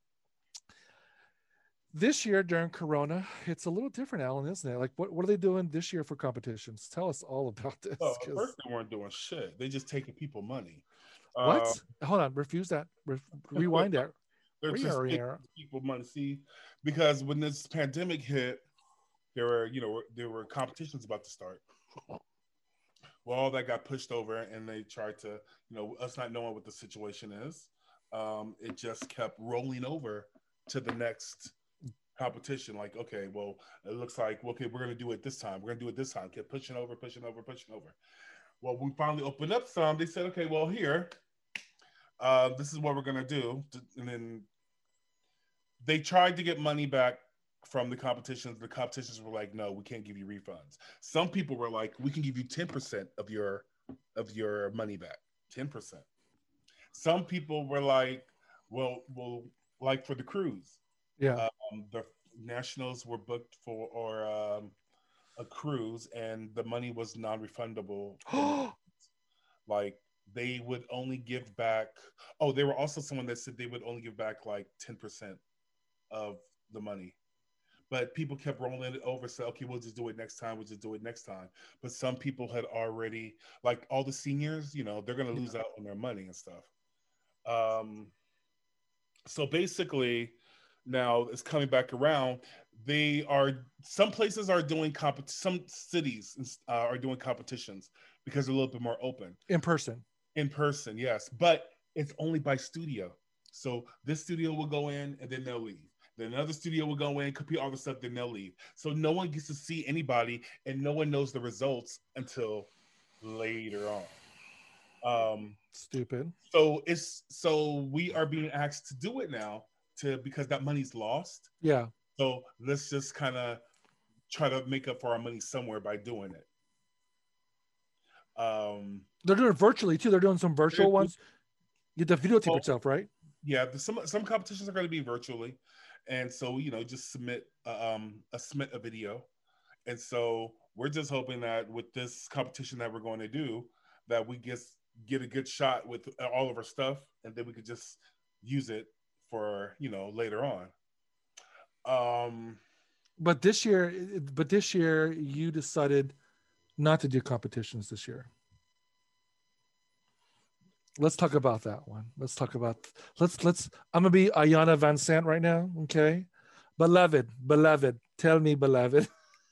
This year during Corona, it's a little different, Alan, isn't it? Like, what are they doing this year for competitions? Tell us all about this. Oh, first they weren't doing shit. They just taking people money. What? Hold on. Refuse that. Rewind that. They're just taking people money. See, because when this pandemic hit, there were competitions about to start. Well, all that got pushed over, and they tried to, us not knowing what the situation is, it just kept rolling over to the next competition. Like, okay, well, it looks like, okay, we're going to do it this time. We're going to do it this time. Kept pushing over. Well, we finally opened up some. They said, okay, well, here, this is what we're going to do. And then they tried to get money back from the competitions. The competitions were like, no, we can't give you refunds. Some people were like, we can give you 10% of your money back. 10%. Some people were like, well, like for the cruise. Yeah. The nationals were booked for a cruise, and the money was non-refundable. Like, they would only give back. Oh, there were also someone that said they would only give back like 10% of the money. But people kept rolling it over, say, okay, we'll just do it next time. But some people had already, like all the seniors, they're going to lose out on their money and stuff. So basically, now it's coming back around. Some places are doing some cities are doing competitions because they're a little bit more open. In person, yes. But it's only by studio. So this studio will go in and then they'll leave. Then another studio will go in, compete all the stuff, then they'll leave. So no one gets to see anybody, and no one knows the results until later on. Stupid. So we are being asked to do it now because that money's lost. Yeah. So let's just kind of try to make up for our money somewhere by doing it. They're doing it virtually too. They're doing some virtual ones. You have to videotape yourself, right? Yeah. Some competitions are going to be virtually. And so, just submit a video. And so we're just hoping that with this competition that we're going to do, that we get a good shot with all of our stuff, and then we could just use it for, later on. But this year you decided not to do competitions this year. Let's talk about that one. Let's I'm gonna be Ayana Van Sant right now. Okay. Beloved, tell me, beloved.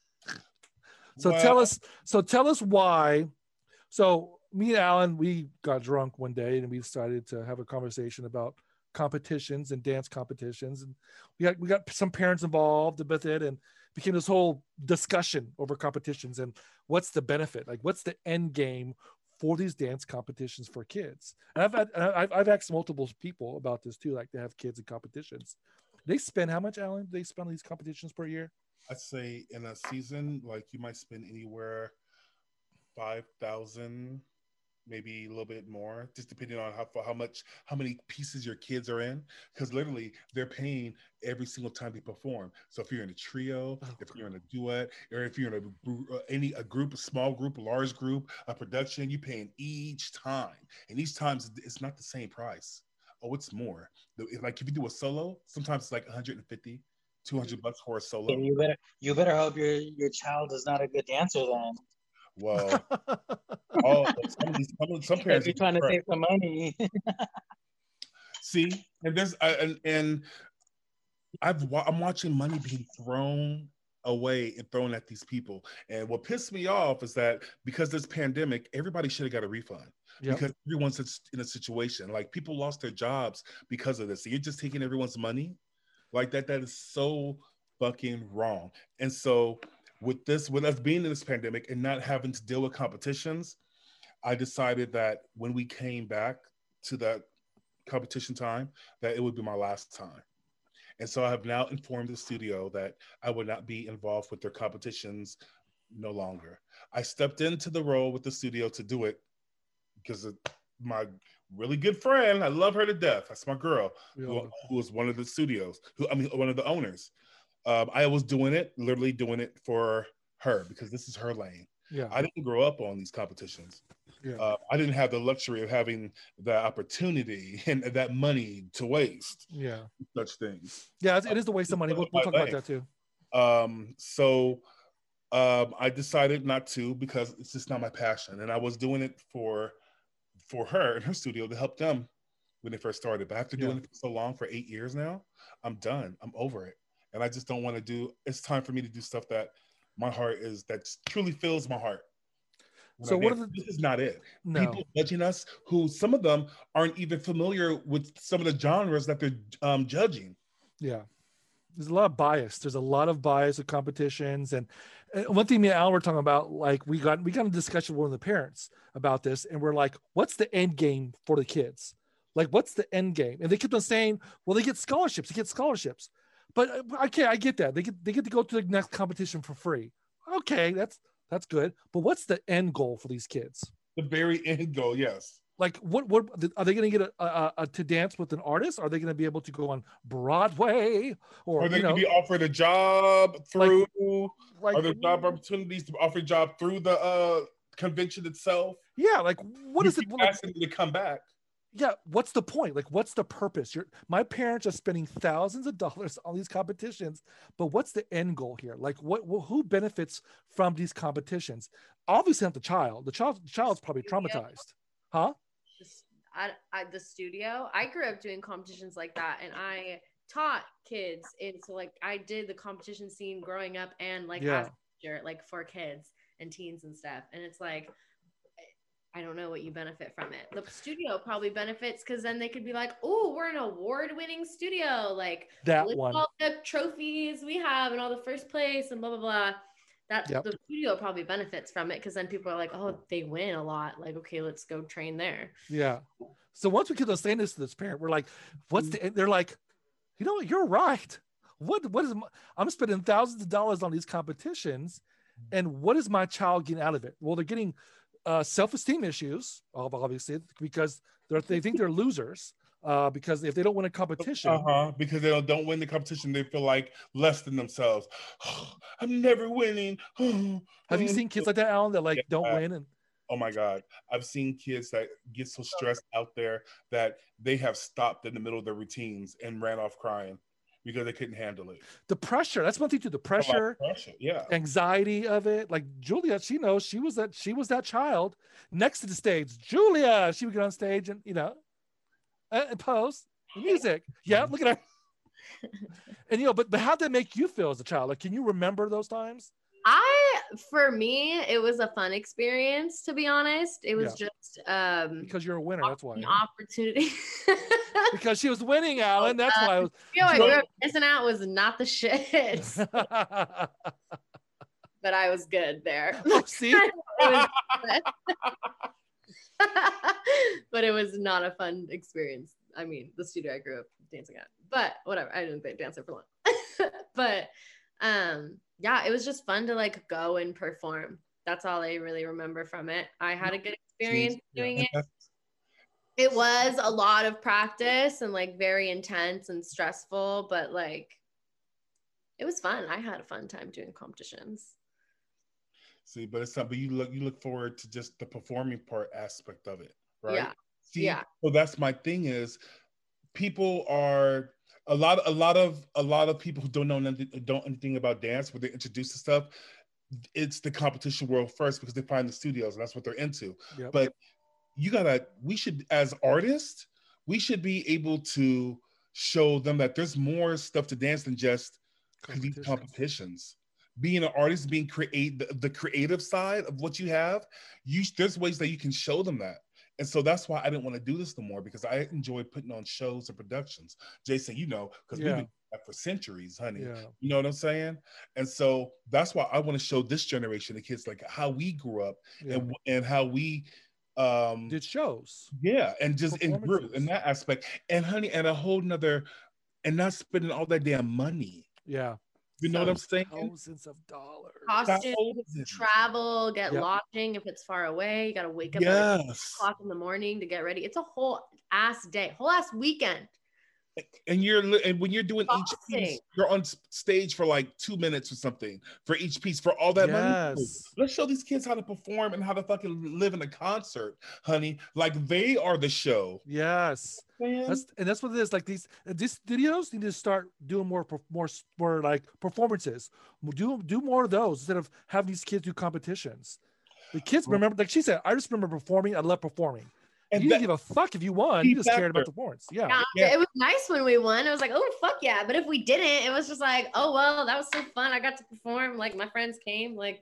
Tell us why. So me and Alan, we got drunk one day and we decided to have a conversation about competitions and dance competitions. And we got some parents involved with it, and became this whole discussion over competitions and what's the benefit? Like, what's the end game for these dance competitions for kids? And I've asked multiple people about this too, like they have kids in competitions. They spend how much, Alan? They spend on these competitions per year? I'd say in a season, like you might spend anywhere 5,000, maybe a little bit more, just depending on how many pieces your kids are in. Because literally, they're paying every single time they perform. So if you're in a trio, if you're in a duet, or if you're in a group, a small group, a large group, a production, you're paying each time, and each time it's not the same price. Oh, it's more. Like if you do a solo, sometimes it's like $150, $200 for a solo. Yeah, you better hope your child is not a good dancer then. Well, some parents, if you're trying to save some money. See, and I'm watching money being thrown away and thrown at these people. And what pissed me off is that because this pandemic, everybody should have got a refund. Yep. Because everyone's in a situation like people lost their jobs because of this. So you're just taking everyone's money like that. That is so fucking wrong. And so with us being in this pandemic and not having to deal with competitions, I decided that when we came back to that competition time, that it would be my last time. And so I have now informed the studio that I would not be involved with their competitions no longer. I stepped into the role with the studio to do it because of my really good friend. I love her to death. That's my girl, who was one of the studios, one of the owners. I was literally doing it for her because this is her lane. Yeah. I didn't grow up on these competitions. Yeah. I didn't have the luxury of having the opportunity and that money to waste. Yeah. Such things. Yeah, it is a waste of money. We'll talk about that too. So I decided not to because it's just not my passion. And I was doing it for her in her studio to help them when they first started. But after doing it for so long, for 8 years now, I'm done. I'm over it. And I just don't want to do, it's time for me to do stuff that my heart is, that truly fills my heart. So this is not it. No. People judging us who some of them aren't even familiar with some of the genres that they're judging. Yeah. There's a lot of bias. There's a lot of bias with competitions. And one thing me and Al were talking about, like we got a discussion with one of the parents about this, and we're like, what's the end game for the kids? Like, what's the end game? And they kept on saying, well, they get scholarships. But I get that. They get to go to the next competition for free. Okay, that's good. But what's the end goal for these kids? The very end goal, yes. Like, what are they going to get a to dance with an artist? Are they going to be able to go on Broadway, or are they going to be offered a job through? Are there job opportunities to offer a job through the convention itself? Yeah, like what is it? Asking them to come back. Yeah, what's the point? Like, what's the purpose? My parents are spending thousands of dollars on these competitions, but what's the end goal here? Like, who benefits from these competitions? Obviously, not the child. The child's probably traumatized, huh? The studio. I grew up doing competitions like that, and I taught kids. And so, like, I did the competition scene growing up, and like as a teacher, like for kids and teens and stuff. And it's like, I don't know what you benefit from it. The studio probably benefits because then they could be like, oh, we're an award-winning studio. Like that one. All the trophies we have and all the first place and blah, blah, blah. The studio probably benefits from it because then people are like, oh, they win a lot. Like, okay, let's go train there. Yeah. So once we get to saying this to this parent, we're like, they're like, you know what? You're right. I'm spending thousands of dollars on these competitions. And what is my child getting out of it? Well, they're getting self-esteem issues, obviously, because they think they're losers. Because if they don't win a competition, because they don't win the competition, they feel like less than themselves. I'm never winning. Have you seen kids like that, Alan, that like don't win? And oh my God, I've seen kids that get so stressed out there that they have stopped in the middle of their routines and ran off crying because they couldn't handle it. The pressure, that's one thing too. The pressure, yeah, anxiety of it. Like Julia, she knows she was that child next to the stage. Julia, she would get on stage and pose music. Yeah, look at her. And but how'd that make you feel as a child? Like, can you remember those times? For me, it was a fun experience, to be honest. It was just because you're a winner, that's why. An opportunity. Because she was winning, Alan. That's why I was missing out was not the shit. But I was good there. Oh, see? But it was not a fun experience. I mean, the studio I grew up dancing at, but whatever. I didn't dance there for long. But yeah, it was just fun to like go and perform. That's all I really remember from it. I had a good experience doing it. It was a lot of practice and like very intense and stressful, but like it was fun. I had a fun time doing competitions. See, but it's not. But you look forward to just the performing part aspect of it, right? Yeah. See, yeah. So that's my thing is, people are a lot of people who don't know anything about dance, when they introduce the stuff, it's the competition world first because they find the studios and that's what they're into. Yep. But we should, as artists, we should be able to show them that there's more stuff to dance than just these competitions. Being an artist, being the creative side of what you have, there's ways that you can show them that. And so that's why I didn't want to do this no more, because I enjoy putting on shows and productions. Jason, you know, because we've been doing that for centuries, honey. Yeah. You know what I'm saying? And so that's why I want to show this generation of kids like how we grew up and how we did shows. Yeah, and just in group in that aspect. And honey, and a whole nother, and not spending all that damn money. Yeah. You know what I'm saying? Thousands of dollars. Costumes, travel, get lodging if it's far away. You got to wake up at 6 o'clock in the morning to get ready. It's a whole ass day, whole ass weekend. And when you're doing each piece, you're on stage for like 2 minutes or something for each piece for all that money. Let's show these kids how to perform and how to fucking live in a concert, honey. Like they are the show. Yes. That's what it is. Like these studios need to start doing more like performances. Do more of those instead of having these kids do competitions. The kids remember, like she said, I just remember performing. I love performing. And you didn't give a fuck if you won. You just cared about the performance. Yeah. It was nice when we won. It was like, oh, fuck yeah. But if we didn't, it was just like, oh, well, that was so fun. I got to perform. Like, my friends came. Like,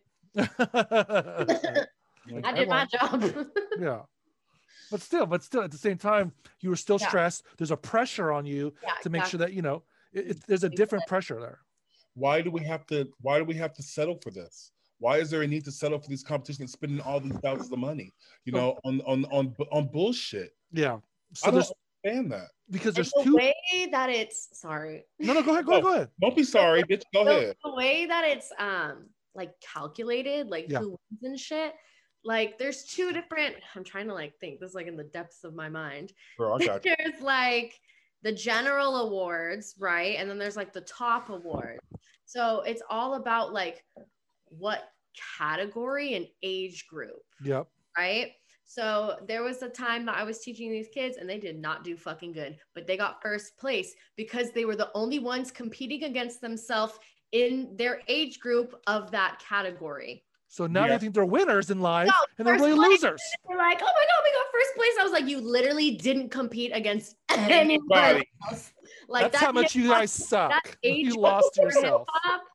I did my job. Yeah. But still, at the same time, you were still stressed. There's a pressure on you to make sure that, you know, there's a different pressure there. Why do we have to settle for this? Why is there a need to settle for these competitions and spending all these thousands of money, you know, on bullshit? Yeah. So I don't understand that. Because there's the way that it's sorry. No, go ahead. Go ahead. Don't be sorry, bitch. Go ahead. The way that it's like calculated, like who wins and shit. Like there's two different, I'm trying to like think, this is like in the depths of my mind. Girl, I got you. There's like the general awards, right? And then there's like the top award. So it's all about like what category and age group. Yep. Right. So there was a time that I was teaching these kids and they did not do fucking good, but they got first place because they were the only ones competing against themselves in their age group of that category. So now they think they're winners in life and they're really losers. They're like, oh my God, we got first place. I was like, you literally didn't compete against anybody else. Like that's how much you guys suck. You lost yourself.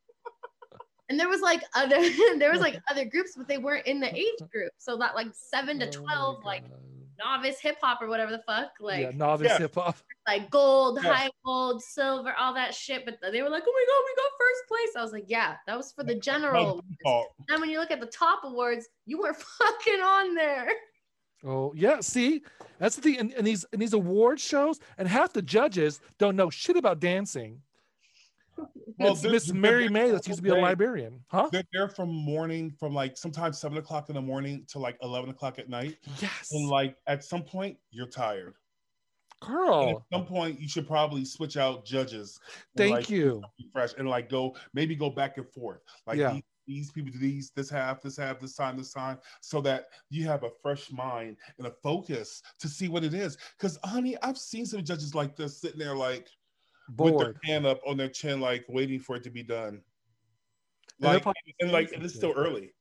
And there was like other other groups, but they weren't in the age group. So that like 7 to 12, like novice hip hop or whatever the fuck, like novice hip hop, like gold, high gold, silver, all that shit. But they were like, oh my God, we got first place. I was like, yeah, that was for the general. And when you look at the top awards, you were fucking on there. Oh yeah, see, that's the thing. In these award shows, and half the judges don't know shit about dancing. Well, it's Miss Mary May that used to be a librarian, huh? They're there from like sometimes 7 o'clock in the morning to like 11 o'clock at night. Yes. And like at some point you're tired, girl. And at some point you should probably switch out judges. Thank you. Fresh and like go back and forth. Like these people do this half, this time, so that you have a fresh mind and a focus to see what it is. Because honey, I've seen some judges like this sitting there like bored, with their hand up on their chin, like waiting for it to be done. Like, and it's still early.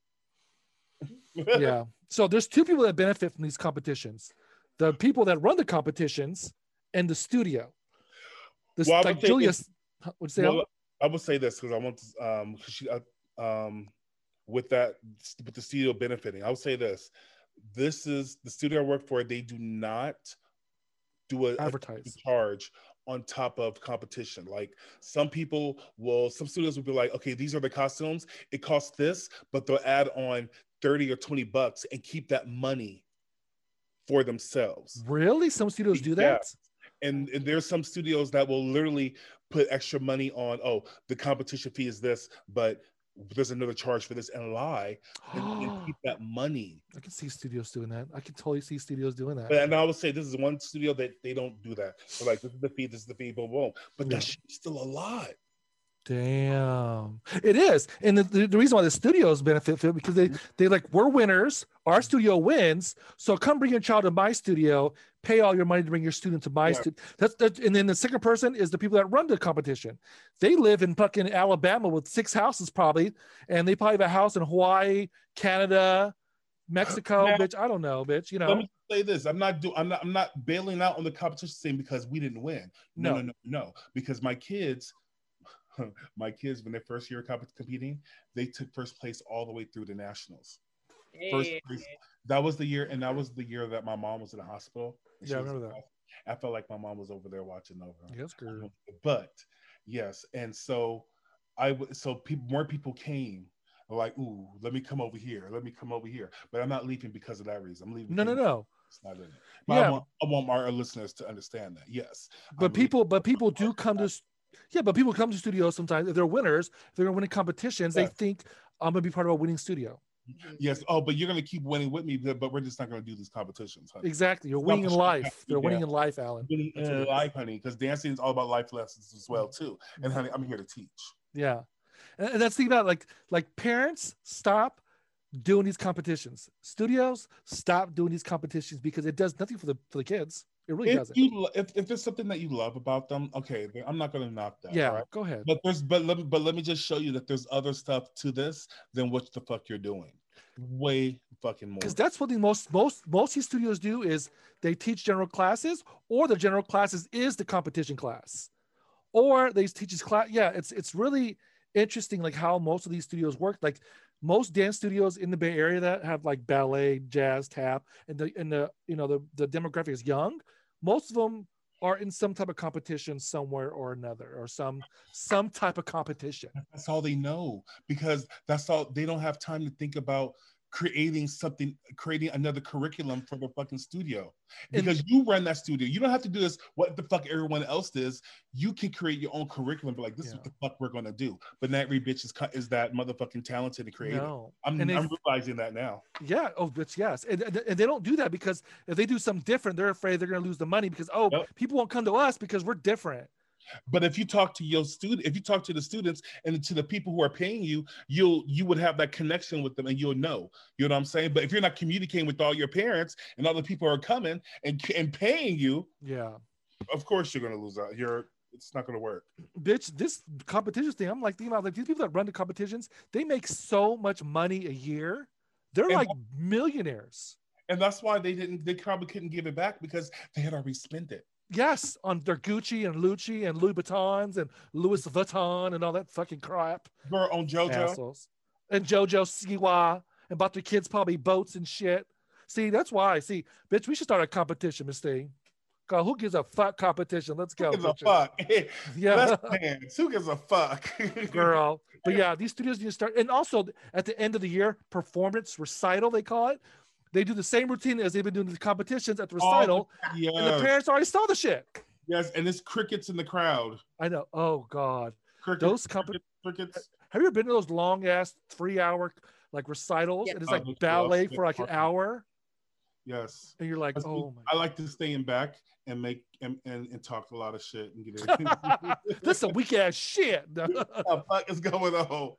Yeah. So there's two people that benefit from these competitions: the people that run the competitions and the studio. Like Julius would say. Well, I would say this because I want to, with the studio benefiting. I would say this: this is the studio I work for. They do not do a charge on top of competition. Like some studios will be like, okay, these are the costumes. It costs this, but they'll add on $30 or $20 and keep that money for themselves. Really? Some studios do that? And there's some studios that will literally put extra money on, the competition fee is this, but there's another charge for this, and lie and keep that money. I can see studios doing that. I can totally see studios doing that. And I would say this is one studio that they don't do that. They're like, this is the fee, boom, boom. But that's still a lot. Damn, it is. And the reason why the studios benefit from it because they like, we're winners, our studio wins, so come bring your child to my studio, pay all your money to bring your student to my studio. That's and then the second person is the people that run the competition. They live in fucking Alabama with 6 houses probably, and they probably have a house in Hawaii, Canada, Mexico. Bitch, I don't know, bitch. You know. Let me say this: I'm not bailing out on the competition scene because we didn't win. No. Because my kids, when their first year competing, they took first place all the way through the nationals. First Hey. place. That was the year, and that was the year that my mom was in the hospital. Yeah, I remember that. I felt like my mom was over there watching over. Yes, girl. But yes, and so more people came. Like, ooh, let me come over here. Let me come over here. But I'm not leaving because of that reason. I'm leaving. No. It's not in it. But Yeah. I want our listeners to understand that. Yes. But people do come to. Yeah, but people come to studios sometimes. If they're winners, if they're winning competitions, they think I'm gonna be part of a winning studio. Yes. Oh, but you're gonna keep winning with me, but we're just not gonna do these competitions, honey. Exactly. You're winning in life. They're winning in life, Alan. Winning in life, honey, because dancing is all about life lessons as well, too. And honey, I'm here to teach. Yeah. And that's the thing about like parents, stop doing these competitions. Studios, stop doing these competitions because it does nothing for the kids. It really doesn't. If there's something that you love about them, okay, I'm not going to knock that. Yeah, right? Go ahead. But let me just show you that there's other stuff to this than what the fuck you're doing. Way fucking more. Because that's what the most these studios do is they teach general classes, or the general classes is the competition class, or they teach this class. Yeah, it's really interesting like how most of these studios work. Like most dance studios in the Bay Area that have like ballet, jazz, tap, and the demographic is young. Most of them are in some type of competition somewhere or another, or some type of competition. That's all they know, because that's all they don't have time to think about creating another curriculum for the fucking studio. Because you run that studio. You don't have to do this what the fuck everyone else does. You can create your own curriculum, but like this is what the fuck we're gonna do. But not every bitch is that motherfucking talented and creative. No. I'm realizing that now. Yeah. Oh, bitch, yes. And they don't do that because if they do something different, they're afraid they're gonna lose the money because people won't come to us because we're different. But if you talk to the students and to the people who are paying you, you would have that connection with them, and you'll know. You know what I'm saying? But if you're not communicating with all your parents and all the people who are coming and paying you, yeah, of course you're gonna lose out. It's not gonna work. Bitch, this competition thing, I'm like thinking about like these people that run the competitions, they make so much money a year. They're like millionaires. And that's why they probably couldn't give it back because they had already spent it. Yes, on their Gucci and Lucci and Louis Vuittons and Louis Vuitton and all that fucking crap. Girl, on JoJo. Assholes. And JoJo Siwa and bought their kids probably boats and shit. See, that's why. See, bitch, we should start a competition, Miss Thing. God, who gives a fuck competition? Let's go. Who gives a fuck? Yeah. Who gives a fuck? Girl. But yeah, these studios need to start. And also at the end of the year, performance recital, they call it. They do the same routine as they've been doing the competitions at the recital. And the parents already saw the shit. Yes, and there's crickets in the crowd. I know. Oh, God. Crickets. Have you ever been to those long ass 3-hour like recitals? Yeah. And it's like ballet for like an hour. Yes. And you're like, oh my. I like to stay in back and make and talk a lot of shit and get it. This is some weak ass shit. What the fuck is going on?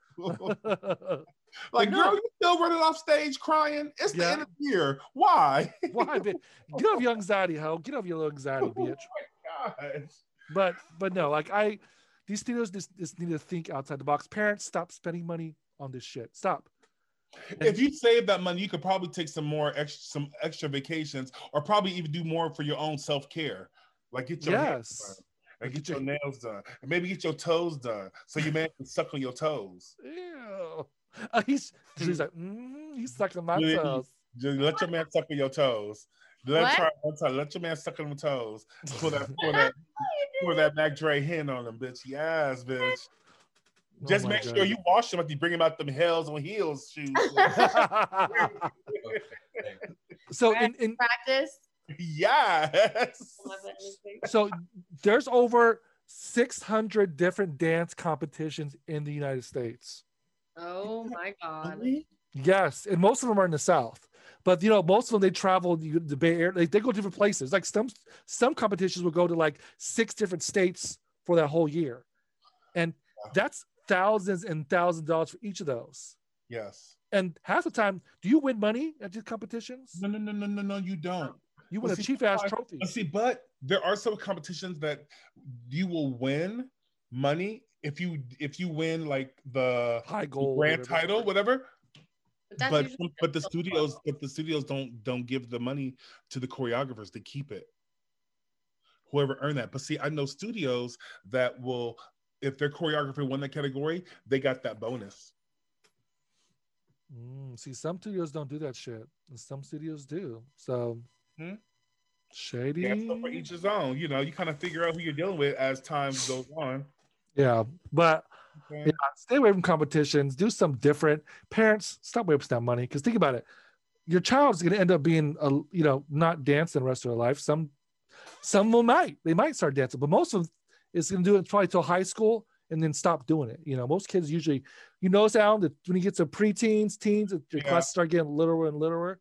Like, girl, you still running off stage crying? It's the end of the year. Why? Why, bitch? Get off your anxiety, ho. Get off your little anxiety, bitch. Oh my God. But no, like these studios just need to think outside the box. Parents, stop spending money on this shit. Stop. If you save that money, you could probably take some extra vacations, or probably even do more for your own self-care. Like get your nails done. Like get your nails done. And maybe get your toes done so your man can suck on your toes. Ew. He's like, he's sucking my toes. Just let your man suck on your toes. Let your man suck on them toes. Pour that Mac Dre hen on them, bitch. Yes, bitch. Just make sure you wash them after you bring them out them Hells on Heels shoes. So in practice. Yes. So there's over 600 different dance competitions in the United States. Oh my God. Yes, and most of them are in the South. But most of them they travel the Bay Area. They go different places. Like some competitions will go to like 6 different states for that whole year, and that's thousands and thousands of dollars for each of those. Yes. And half the time, do you win money at these competitions? No, you don't. You win a cheap ass trophy. But there are some competitions that you will win money if you win like the high gold grand title, whatever. But the studios don't give the money to the choreographers to keep it. Whoever earned that. But see, I know studios that will, if their choreographer won that category, they got that bonus. See, some studios don't do that shit, and some studios do. So shady. Yeah, so for each his own. You know, you kind of figure out who you're dealing with as time goes on. Yeah, but Okay. yeah, stay away from competitions. Do some different. Parents, stop wasting that money. Because think about it, your child's going to end up being, not dancing the rest of their life. Some will might. They might start dancing, but most of them is going to do it probably till high school and then stop doing it. You know, most kids usually, you notice, Alan, that when you get to preteens, teens, your classes start getting littler and littler.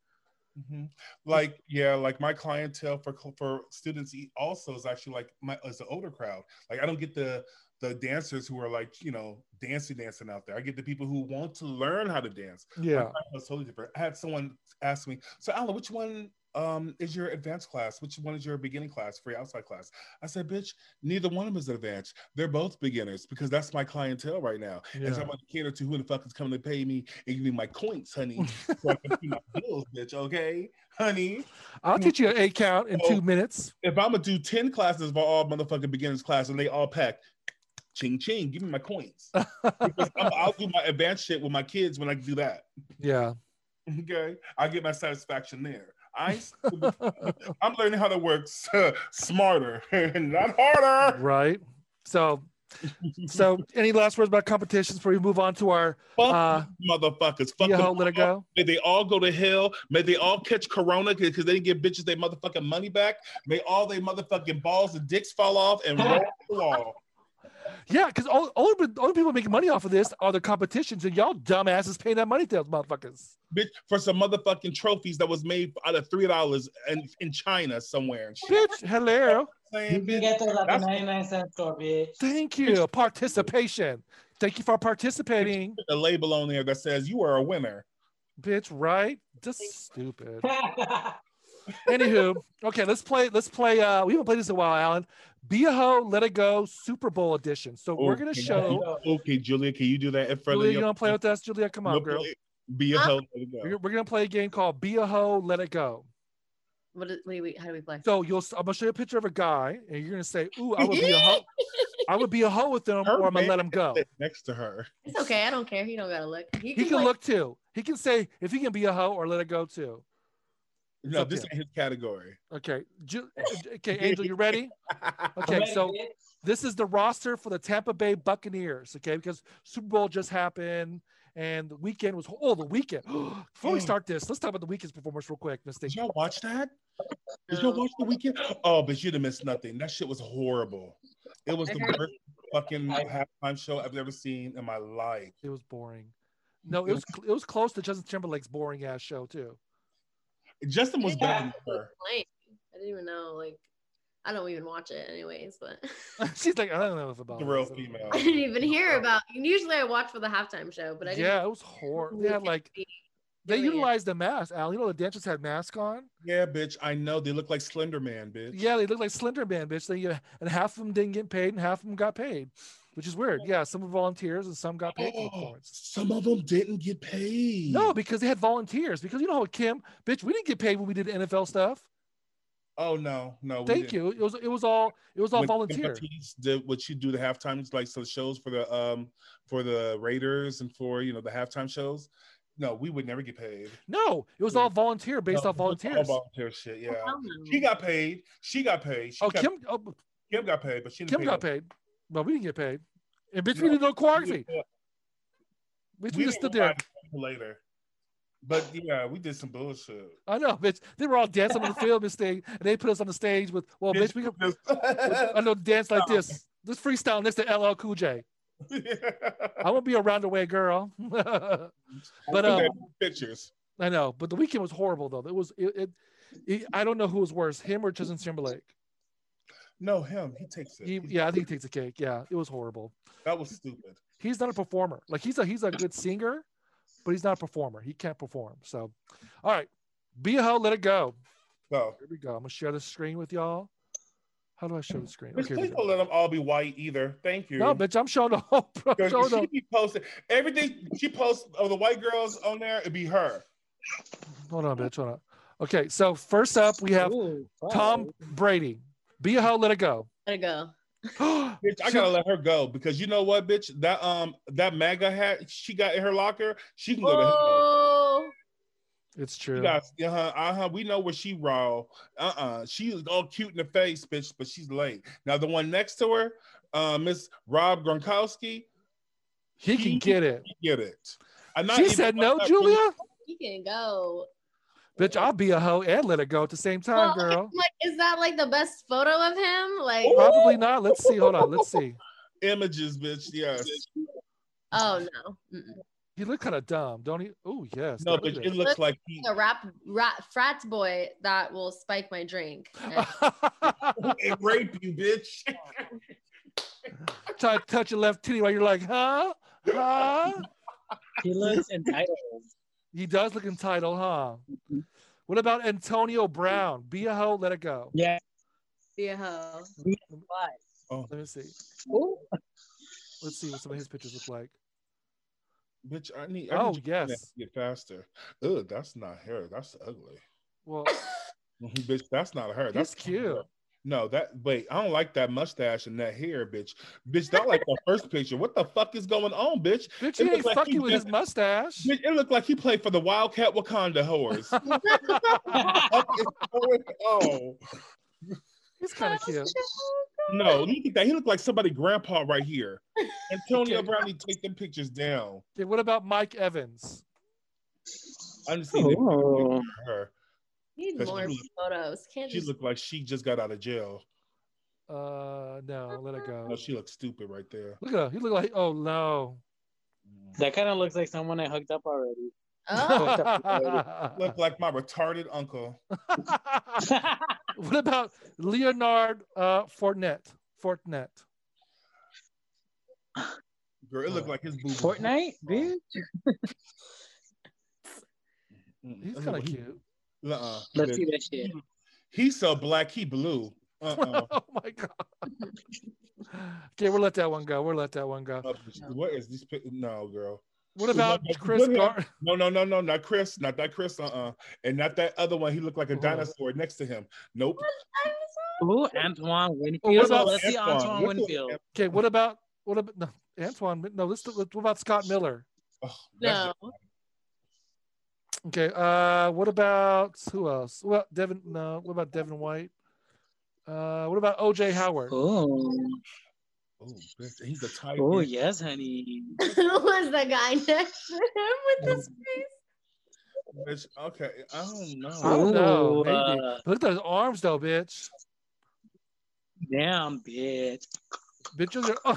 Like my clientele for students also is actually like it's an older crowd. Like I don't get the dancers who are like, dancing out there. I get the people who want to learn how to dance. Yeah, it's totally different. I had someone ask me, so Alan, which one is your advanced class? Which one is your beginning class, free outside class? I said, bitch, neither one of them is advanced. They're both beginners because that's my clientele right now. Yeah. And so I'm going to cater to who the fuck is coming to pay me and give me my coins, honey, so I can pay my bills, bitch, okay? Honey. I'll teach you an 8 count in 2 minutes. If I'm going to do 10 classes for all motherfucking beginners class and they all pack, ching, ching, give me my coins. Because I'll do my advanced shit with my kids when I do that. Yeah. Okay? I get my satisfaction there. I'm learning how to work smarter, not harder. Right. So any last words about competitions before we move on to our motherfuckers? Fuck them. Let it go. May they all go to hell. May they all catch corona because they didn't give bitches their motherfucking money back. May all their motherfucking balls and dicks fall off and roll the wall. Yeah, because all people making money off of this are the competitions, and y'all dumbasses paying that money to those motherfuckers. Bitch, for some motherfucking trophies that was made out of $3 in China somewhere. Bitch, hello. You can get those at the 99-cent store, bitch. Thank you. Participation. Thank you for participating. A label on there that says you are a winner. Bitch, right? Just stupid. Anywho, okay, let's play. We haven't played this in a while, Alan. Be a Hoe, Let It Go Super Bowl edition. So we're gonna show. Okay, Julia, can you do that in front Julia, of you don't play with us, Julia? Come on, girl. Be a Hoe, Let It Go. We're gonna play a game called Be a Hoe, Let It Go. How do we play? So I'm gonna show you a picture of a guy, and you're gonna say, "Ooh, I would be a hoe. I would be a hoe with him, or I'm gonna let him go." Next to her. It's okay. I don't care. He don't gotta look. He can look too. He can say if he can be a hoe or let it go too. No, this ain't his category. Okay. Okay, Angel, you ready? Okay, so this is the roster for the Tampa Bay Buccaneers, okay? Because Super Bowl just happened and the weekend was the weekend. Before we start this, let's talk about the weekend's performance real quick, Miss Did y'all watch that? Did y'all watch the weekend? Oh, but you'd have missed nothing. That shit was horrible. It was the worst fucking halftime show I've ever seen in my life. It was boring. No, it was close to Justin Timberlake's boring ass show too. Justin was better than her. I didn't even know, I don't even watch it anyways, but she's like, I don't know if about the real female. I didn't even hear about. Usually I watch for the halftime show, but I didn't. Yeah, it was horrible. They had they utilized the mask, Al. You know the dancers had masks on. Yeah, bitch. I know they look like Slender Man, bitch. Yeah, they look like Slender Man, bitch. And half of them didn't get paid, and half of them got paid, which is weird. Yeah, some were volunteers and some got paid for the performance. Some of them didn't get paid. No, because they had volunteers. Because you know how Kim, bitch, we didn't get paid when we did NFL stuff. Oh no. Thank you. It was all volunteer. What she do the halftime shows for the Raiders and for the halftime shows. No, we would never get paid. No, it was all volunteer based off volunteers. All volunteer shit, yeah. She got paid. Kim got paid, but she didn't. Kim got paid, but we didn't get paid. And bitch, we didn't know choreography. Bitch, we just stood there later. But yeah, we did some bullshit. I know, bitch. They were all dancing on the field and stage, and they put us on the stage with, bitch, we I know dance like this. This freestyle next to LL Cool J. I won't be a roundaway girl. But pictures. I know, but the weekend was horrible though. It was I don't know who was worse, him or Justin Timberlake. No, him. He takes it. I think he takes the cake. Yeah, it was horrible. That was stupid. He's not a performer. He's a good singer, but he's not a performer. He can't perform. So, all right, Be a Hoe, Let It Go. Go. Here we go. I'm gonna share the screen with y'all. How do I show the screen? Okay, please don't let them all be white either. Thank you. No, bitch, I'm showing the whole. She be posting everything she posts of the white girls on there. It'd be her. Hold on, bitch. Hold on. Okay, so first up we have Tom Brady. Be a Hoe, Let It Go. Let it go. Bitch, I gotta let her go because you know what, bitch? That MAGA hat she got in her locker, she can go to hell. Oh, It's true. We know where she raw. She's all cute in the face, bitch, but she's late. Now the one next to her, Miss Rob Gronkowski, he can get it. Get it. She said no, Julia. he can go. Bitch, I'll be a hoe and let it go at the same time, girl. Okay, like, is that like the best photo of him? Like, probably not. Let's see. Hold on. Let's see. Images, bitch. Yes. Oh no. Mm-mm. He look kind of dumb, don't he? Oh yes. No, but it looks like he a frat boy that will spike my drink and rape you, bitch. Try to touch your left titty while you're like, huh? He looks entitled. He does look entitled, huh? What about Antonio Brown? Be a hoe, let it go. Yeah. Be a hoe. Oh, let me see. Ooh. Let's see what some of his pictures look like. Bitch, I need yes. to get faster. Ugh, that's not her. That's ugly. Well, bitch, that's not her. That's That's cute. Her. No, wait, I don't like that mustache and that hair, bitch. Bitch, that like the first picture. What the fuck is going on, bitch? Bitch, he ain't fucking with his mustache. Bitch, it looked like he played for the Wildcat Wakanda whores. Oh. He's kind of cute. No, look at that. He looked like somebody grandpa right here. Antonio Brown, need to take them pictures down. Okay, what about Mike Evans? I'm just seeing her. Need more photos. She looked like she just got out of jail. No, let it go. No, she looks stupid right there. Look at her. He looked like, oh no. That kind of looks like someone I hooked up already. Oh. Look like my retarded uncle. What about Leonard Fournette? Girl, it looked like his boob. Fortnite, bitch. He's kind of cute. Let's see that shit. He's so black, he blue. Oh my god. Okay, we'll let that one go. What is this? No, girl. What about Chris Gar? No, not Chris. Not that Chris. And not that other one. He looked like a dinosaur next to him. Nope. Ooh, Antoine Winfield. What about Let's see Antoine Winfield. Okay, what about no, Antoine? No, what about Scott Miller? Oh, No. Okay, what about who else? Well, Devin. No, what about Devin White? What about OJ Howard? Oh, bitch, he's a tight. Oh, yes, honey. Who was the guy next to him with his face? Bitch, okay, I don't know. I don't know. Maybe. Look at those arms, though, bitch. Damn, bitch. Bitches are.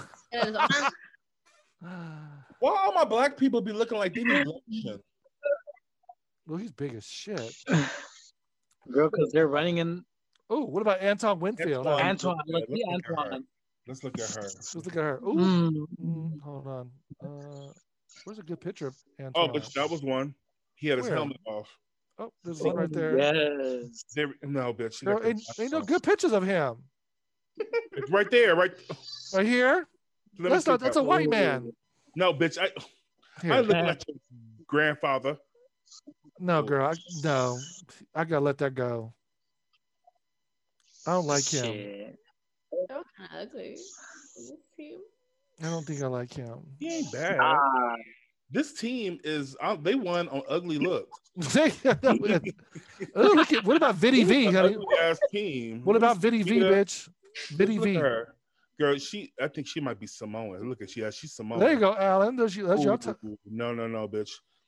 Why all my black people be looking like they need lotion? Well, he's big as shit. Girl, because they're running in. Oh, what about Antoine Winfield? Antoine. Let's see Antoine. Let's look at her. Let's look at her. Ooh. Hold on. Where's a good picture of Antoine? Oh, bitch, that was one. He had his helmet off. Oh, there's one right there. Yes. No, bitch. There ain't no good pictures of him. It's right there, right here. That's a white man. No, bitch. I look like your grandfather. No, girl. I gotta let that go. I don't like him. So kind of ugly. I don't think I like him. He ain't bad. This team is they won on ugly looks. Look at what about Viddy V, honey? Ass team. What about Viddy V, bitch? Viddy V. Girl, I think she might be Samoan. Look at she's Samoan. There you go, Alan. That's your No, bitch.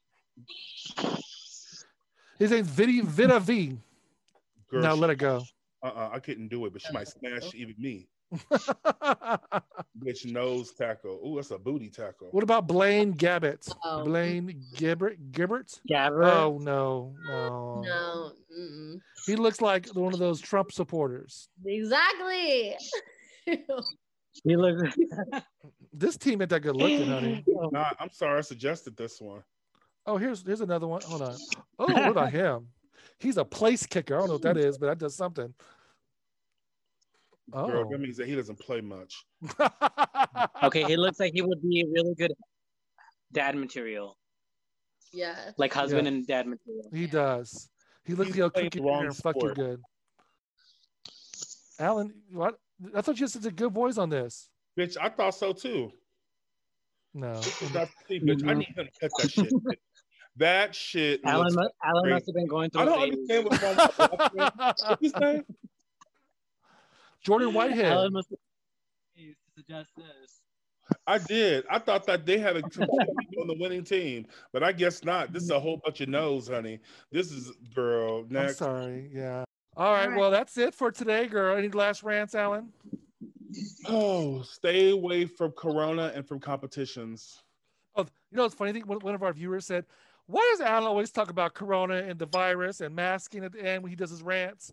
His name's Vida V. Girl, now let it go. I couldn't do it, but she might smash even me. Bitch nose tackle. Ooh, that's a booty tackle. What about Blaine Gabbert? Blaine Gabbert? Gabbert? Oh no. Mm-mm. He looks like one of those Trump supporters. Exactly. He looks. This team ain't that good looking, honey. Nah, I'm sorry, I suggested this one. Oh, here's another one. Hold on. Oh, what about him? He's a place kicker. I don't know what that is, but that does something. Oh. Girl, that means that he doesn't play much. Okay, he looks like he would be really good dad material. Yeah. Like husband and dad material. He does. He looks like he'll cook you and fuck you good. Alan, what? I thought you said a good voice on this. Bitch, I thought so too. No. Bitch, I need him to cut that shit. That shit. Alan must have been going through. I don't understand what's wrong with what's his name? Jordan Whitehead. Alan must have suggest this. I did. I thought that they had a on the winning team, but I guess not. This is a whole bunch of no's, honey. This is girl. Next. I'm sorry. Yeah. All right. Well, that's it for today, girl. Any last rants, Alan? Oh, stay away from Corona and from competitions. Oh, you know, it's funny. I think one of our viewers said, "Why does Alan always talk about Corona and the virus and masking at the end when he does his rants?"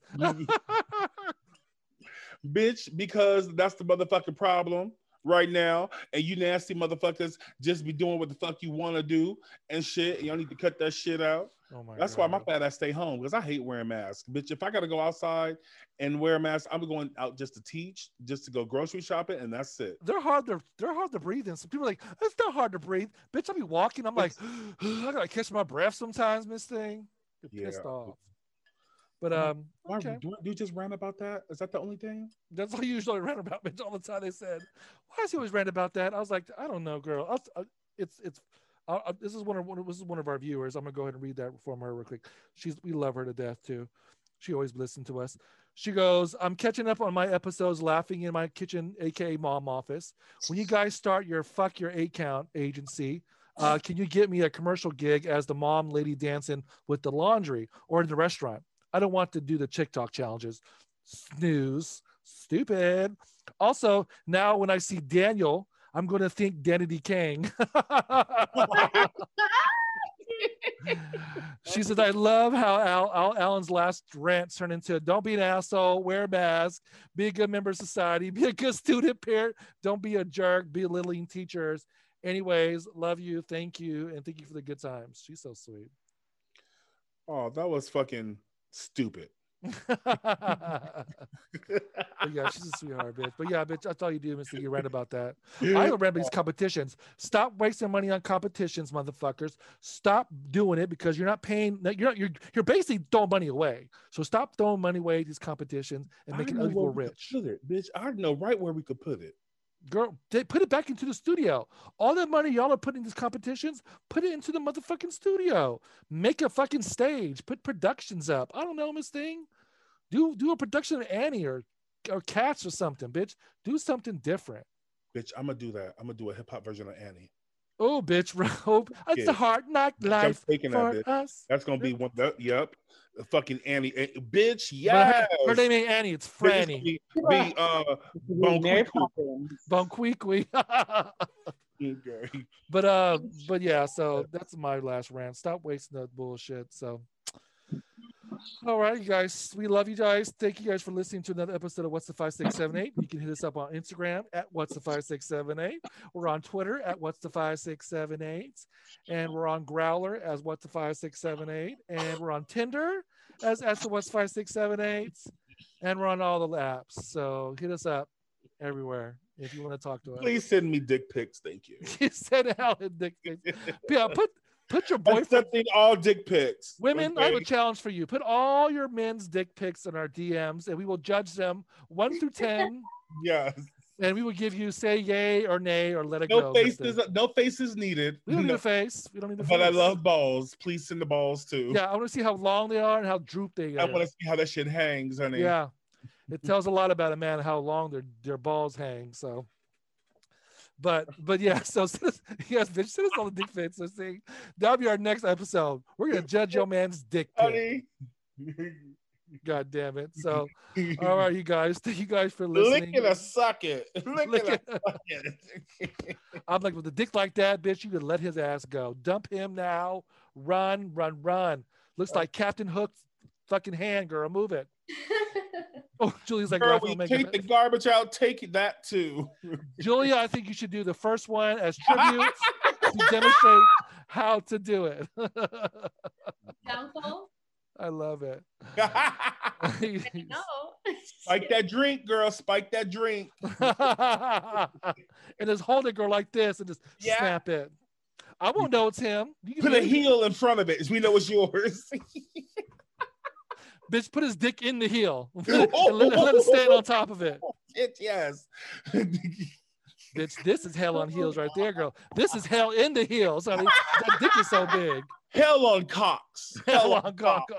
Bitch, because that's the motherfucking problem right now, and you nasty motherfuckers just be doing what the fuck you want to do and shit. And y'all need to cut that shit out. Oh my That's God. why my fat ass stay home, because I hate wearing masks. Bitch, if I gotta go outside and wear a mask, I'm going out just to teach, just to go grocery shopping, and that's it. They're hard to breathe in. So people are like, it's not hard to breathe. Bitch, I'll be walking. I'm like, I gotta catch my breath sometimes, Miss Thing. Get pissed off. But okay. Do you just rant about that? Is that the only thing? That's all you usually rant about, bitch. All the time they said, why is he always rant about that? I was like, I don't know, girl. This is one of our viewers. I'm gonna go ahead and read that from her real quick. We love her to death too. She always listens to us. She goes, I'm catching up on my episodes, laughing in my kitchen, aka mom office. When you guys start your fuck your 8-count agency, can you get me a commercial gig as the mom lady dancing with the laundry or in the restaurant? I don't want to do the TikTok challenges. Snooze. Stupid. Also, now when I see Daniel, I'm going to think Danity Kang. She says, I love how Alan's last rant turned into, don't be an asshole, wear a mask, be a good member of society, be a good student parent, don't be a jerk, be belittling teachers. Anyways, love you, and thank you for the good times. She's so sweet. Oh, that was fucking stupid. Yeah, she's a sweetheart, bitch. But yeah, bitch, that's all you do, Mr. You rant about that. I remember these competitions. Stop wasting money on competitions, motherfuckers. Stop doing it because you're not paying. You're basically throwing money away. So stop throwing money away at these competitions and making other people rich. Bitch, I know right where we could put it. Girl, they put it back into the studio. All that money y'all are putting in these competitions, put it into the motherfucking studio. Make a fucking stage. Put productions up. I don't know, Miss Thing. Do a production of Annie or Cats or something, bitch. Do something different. Bitch, I'm gonna do that. I'm gonna do a hip hop version of Annie. Oh, bitch, hope it's a hard knock life for us. That's gonna be one. Yep, fucking Annie, bitch. Yeah, her name ain't Annie. It's Franny. Bonquiqui. Okay. But yeah. So that's my last rant. Stop wasting that bullshit. So. All right, you guys. We love you guys. Thank you guys for listening to another episode of What's the 5678. You can hit us up on Instagram at What's the 5678. We're on Twitter at What's the 5678, and we're on Growler as What's the 5678, and we're on Tinder as the What's 5678, and we're on all the apps. So hit us up everywhere if you want to talk to us. Please send me dick pics. Thank you. You said Alan dick pics. Yeah, Put your boyfriend. Accepting all dick pics. Women, okay. I have a challenge for you. Put all your men's dick pics in our DMs, and we will judge them 1 through 10. Yes. And we will give you say yay or nay or let it go. No faces needed. We don't need a face. We don't need a face. But I love balls. Please send the balls too. Yeah, I want to see how long they are and how drooped they are. I want to see how that shit hangs, honey. Yeah, it tells a lot about a man how long their balls hang. So. But yeah, so yes, bitch, send us all the dick pics. So see, that'll be our next episode. We're gonna judge your man's dick pic. God damn it! So, all right, you guys, thank you guys for listening. Lick it or suck it. Lick it or suck it. I'm like, with a dick like that, bitch, you could let his ass go. Dump him now. Run. Looks like Captain Hook's fucking hand, girl. Move it. Oh, Julia's like, girl, we take the garbage out. Take that too. Julia, I think you should do the first one as tribute to demonstrate how to do it. Downfall? I love it. No. Spike that drink, girl. Spike that drink. And just hold it, girl, like this, and just snap it. I won't know it's him. Put a heel in front of it, so we know it's yours. Bitch, put his dick in the heel and let it stand on top of it. Bitch, yes. Bitch, this is hell on heels right there, girl. This is hell in the heels. I mean, that dick is so big. Hell on cocks. Hell on cocks.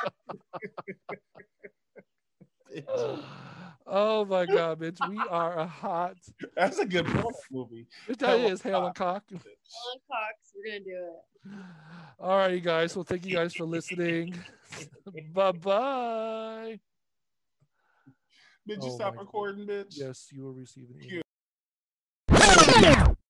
Oh my God, bitch. We are a hot. That's a good movie. That is Hell on Cock. Hell on Cox. We're going to do it. All right, you guys. Well, thank you guys for listening. Bye-bye. Did you stop recording, bitch? Yes, you were receiving emails. Cute.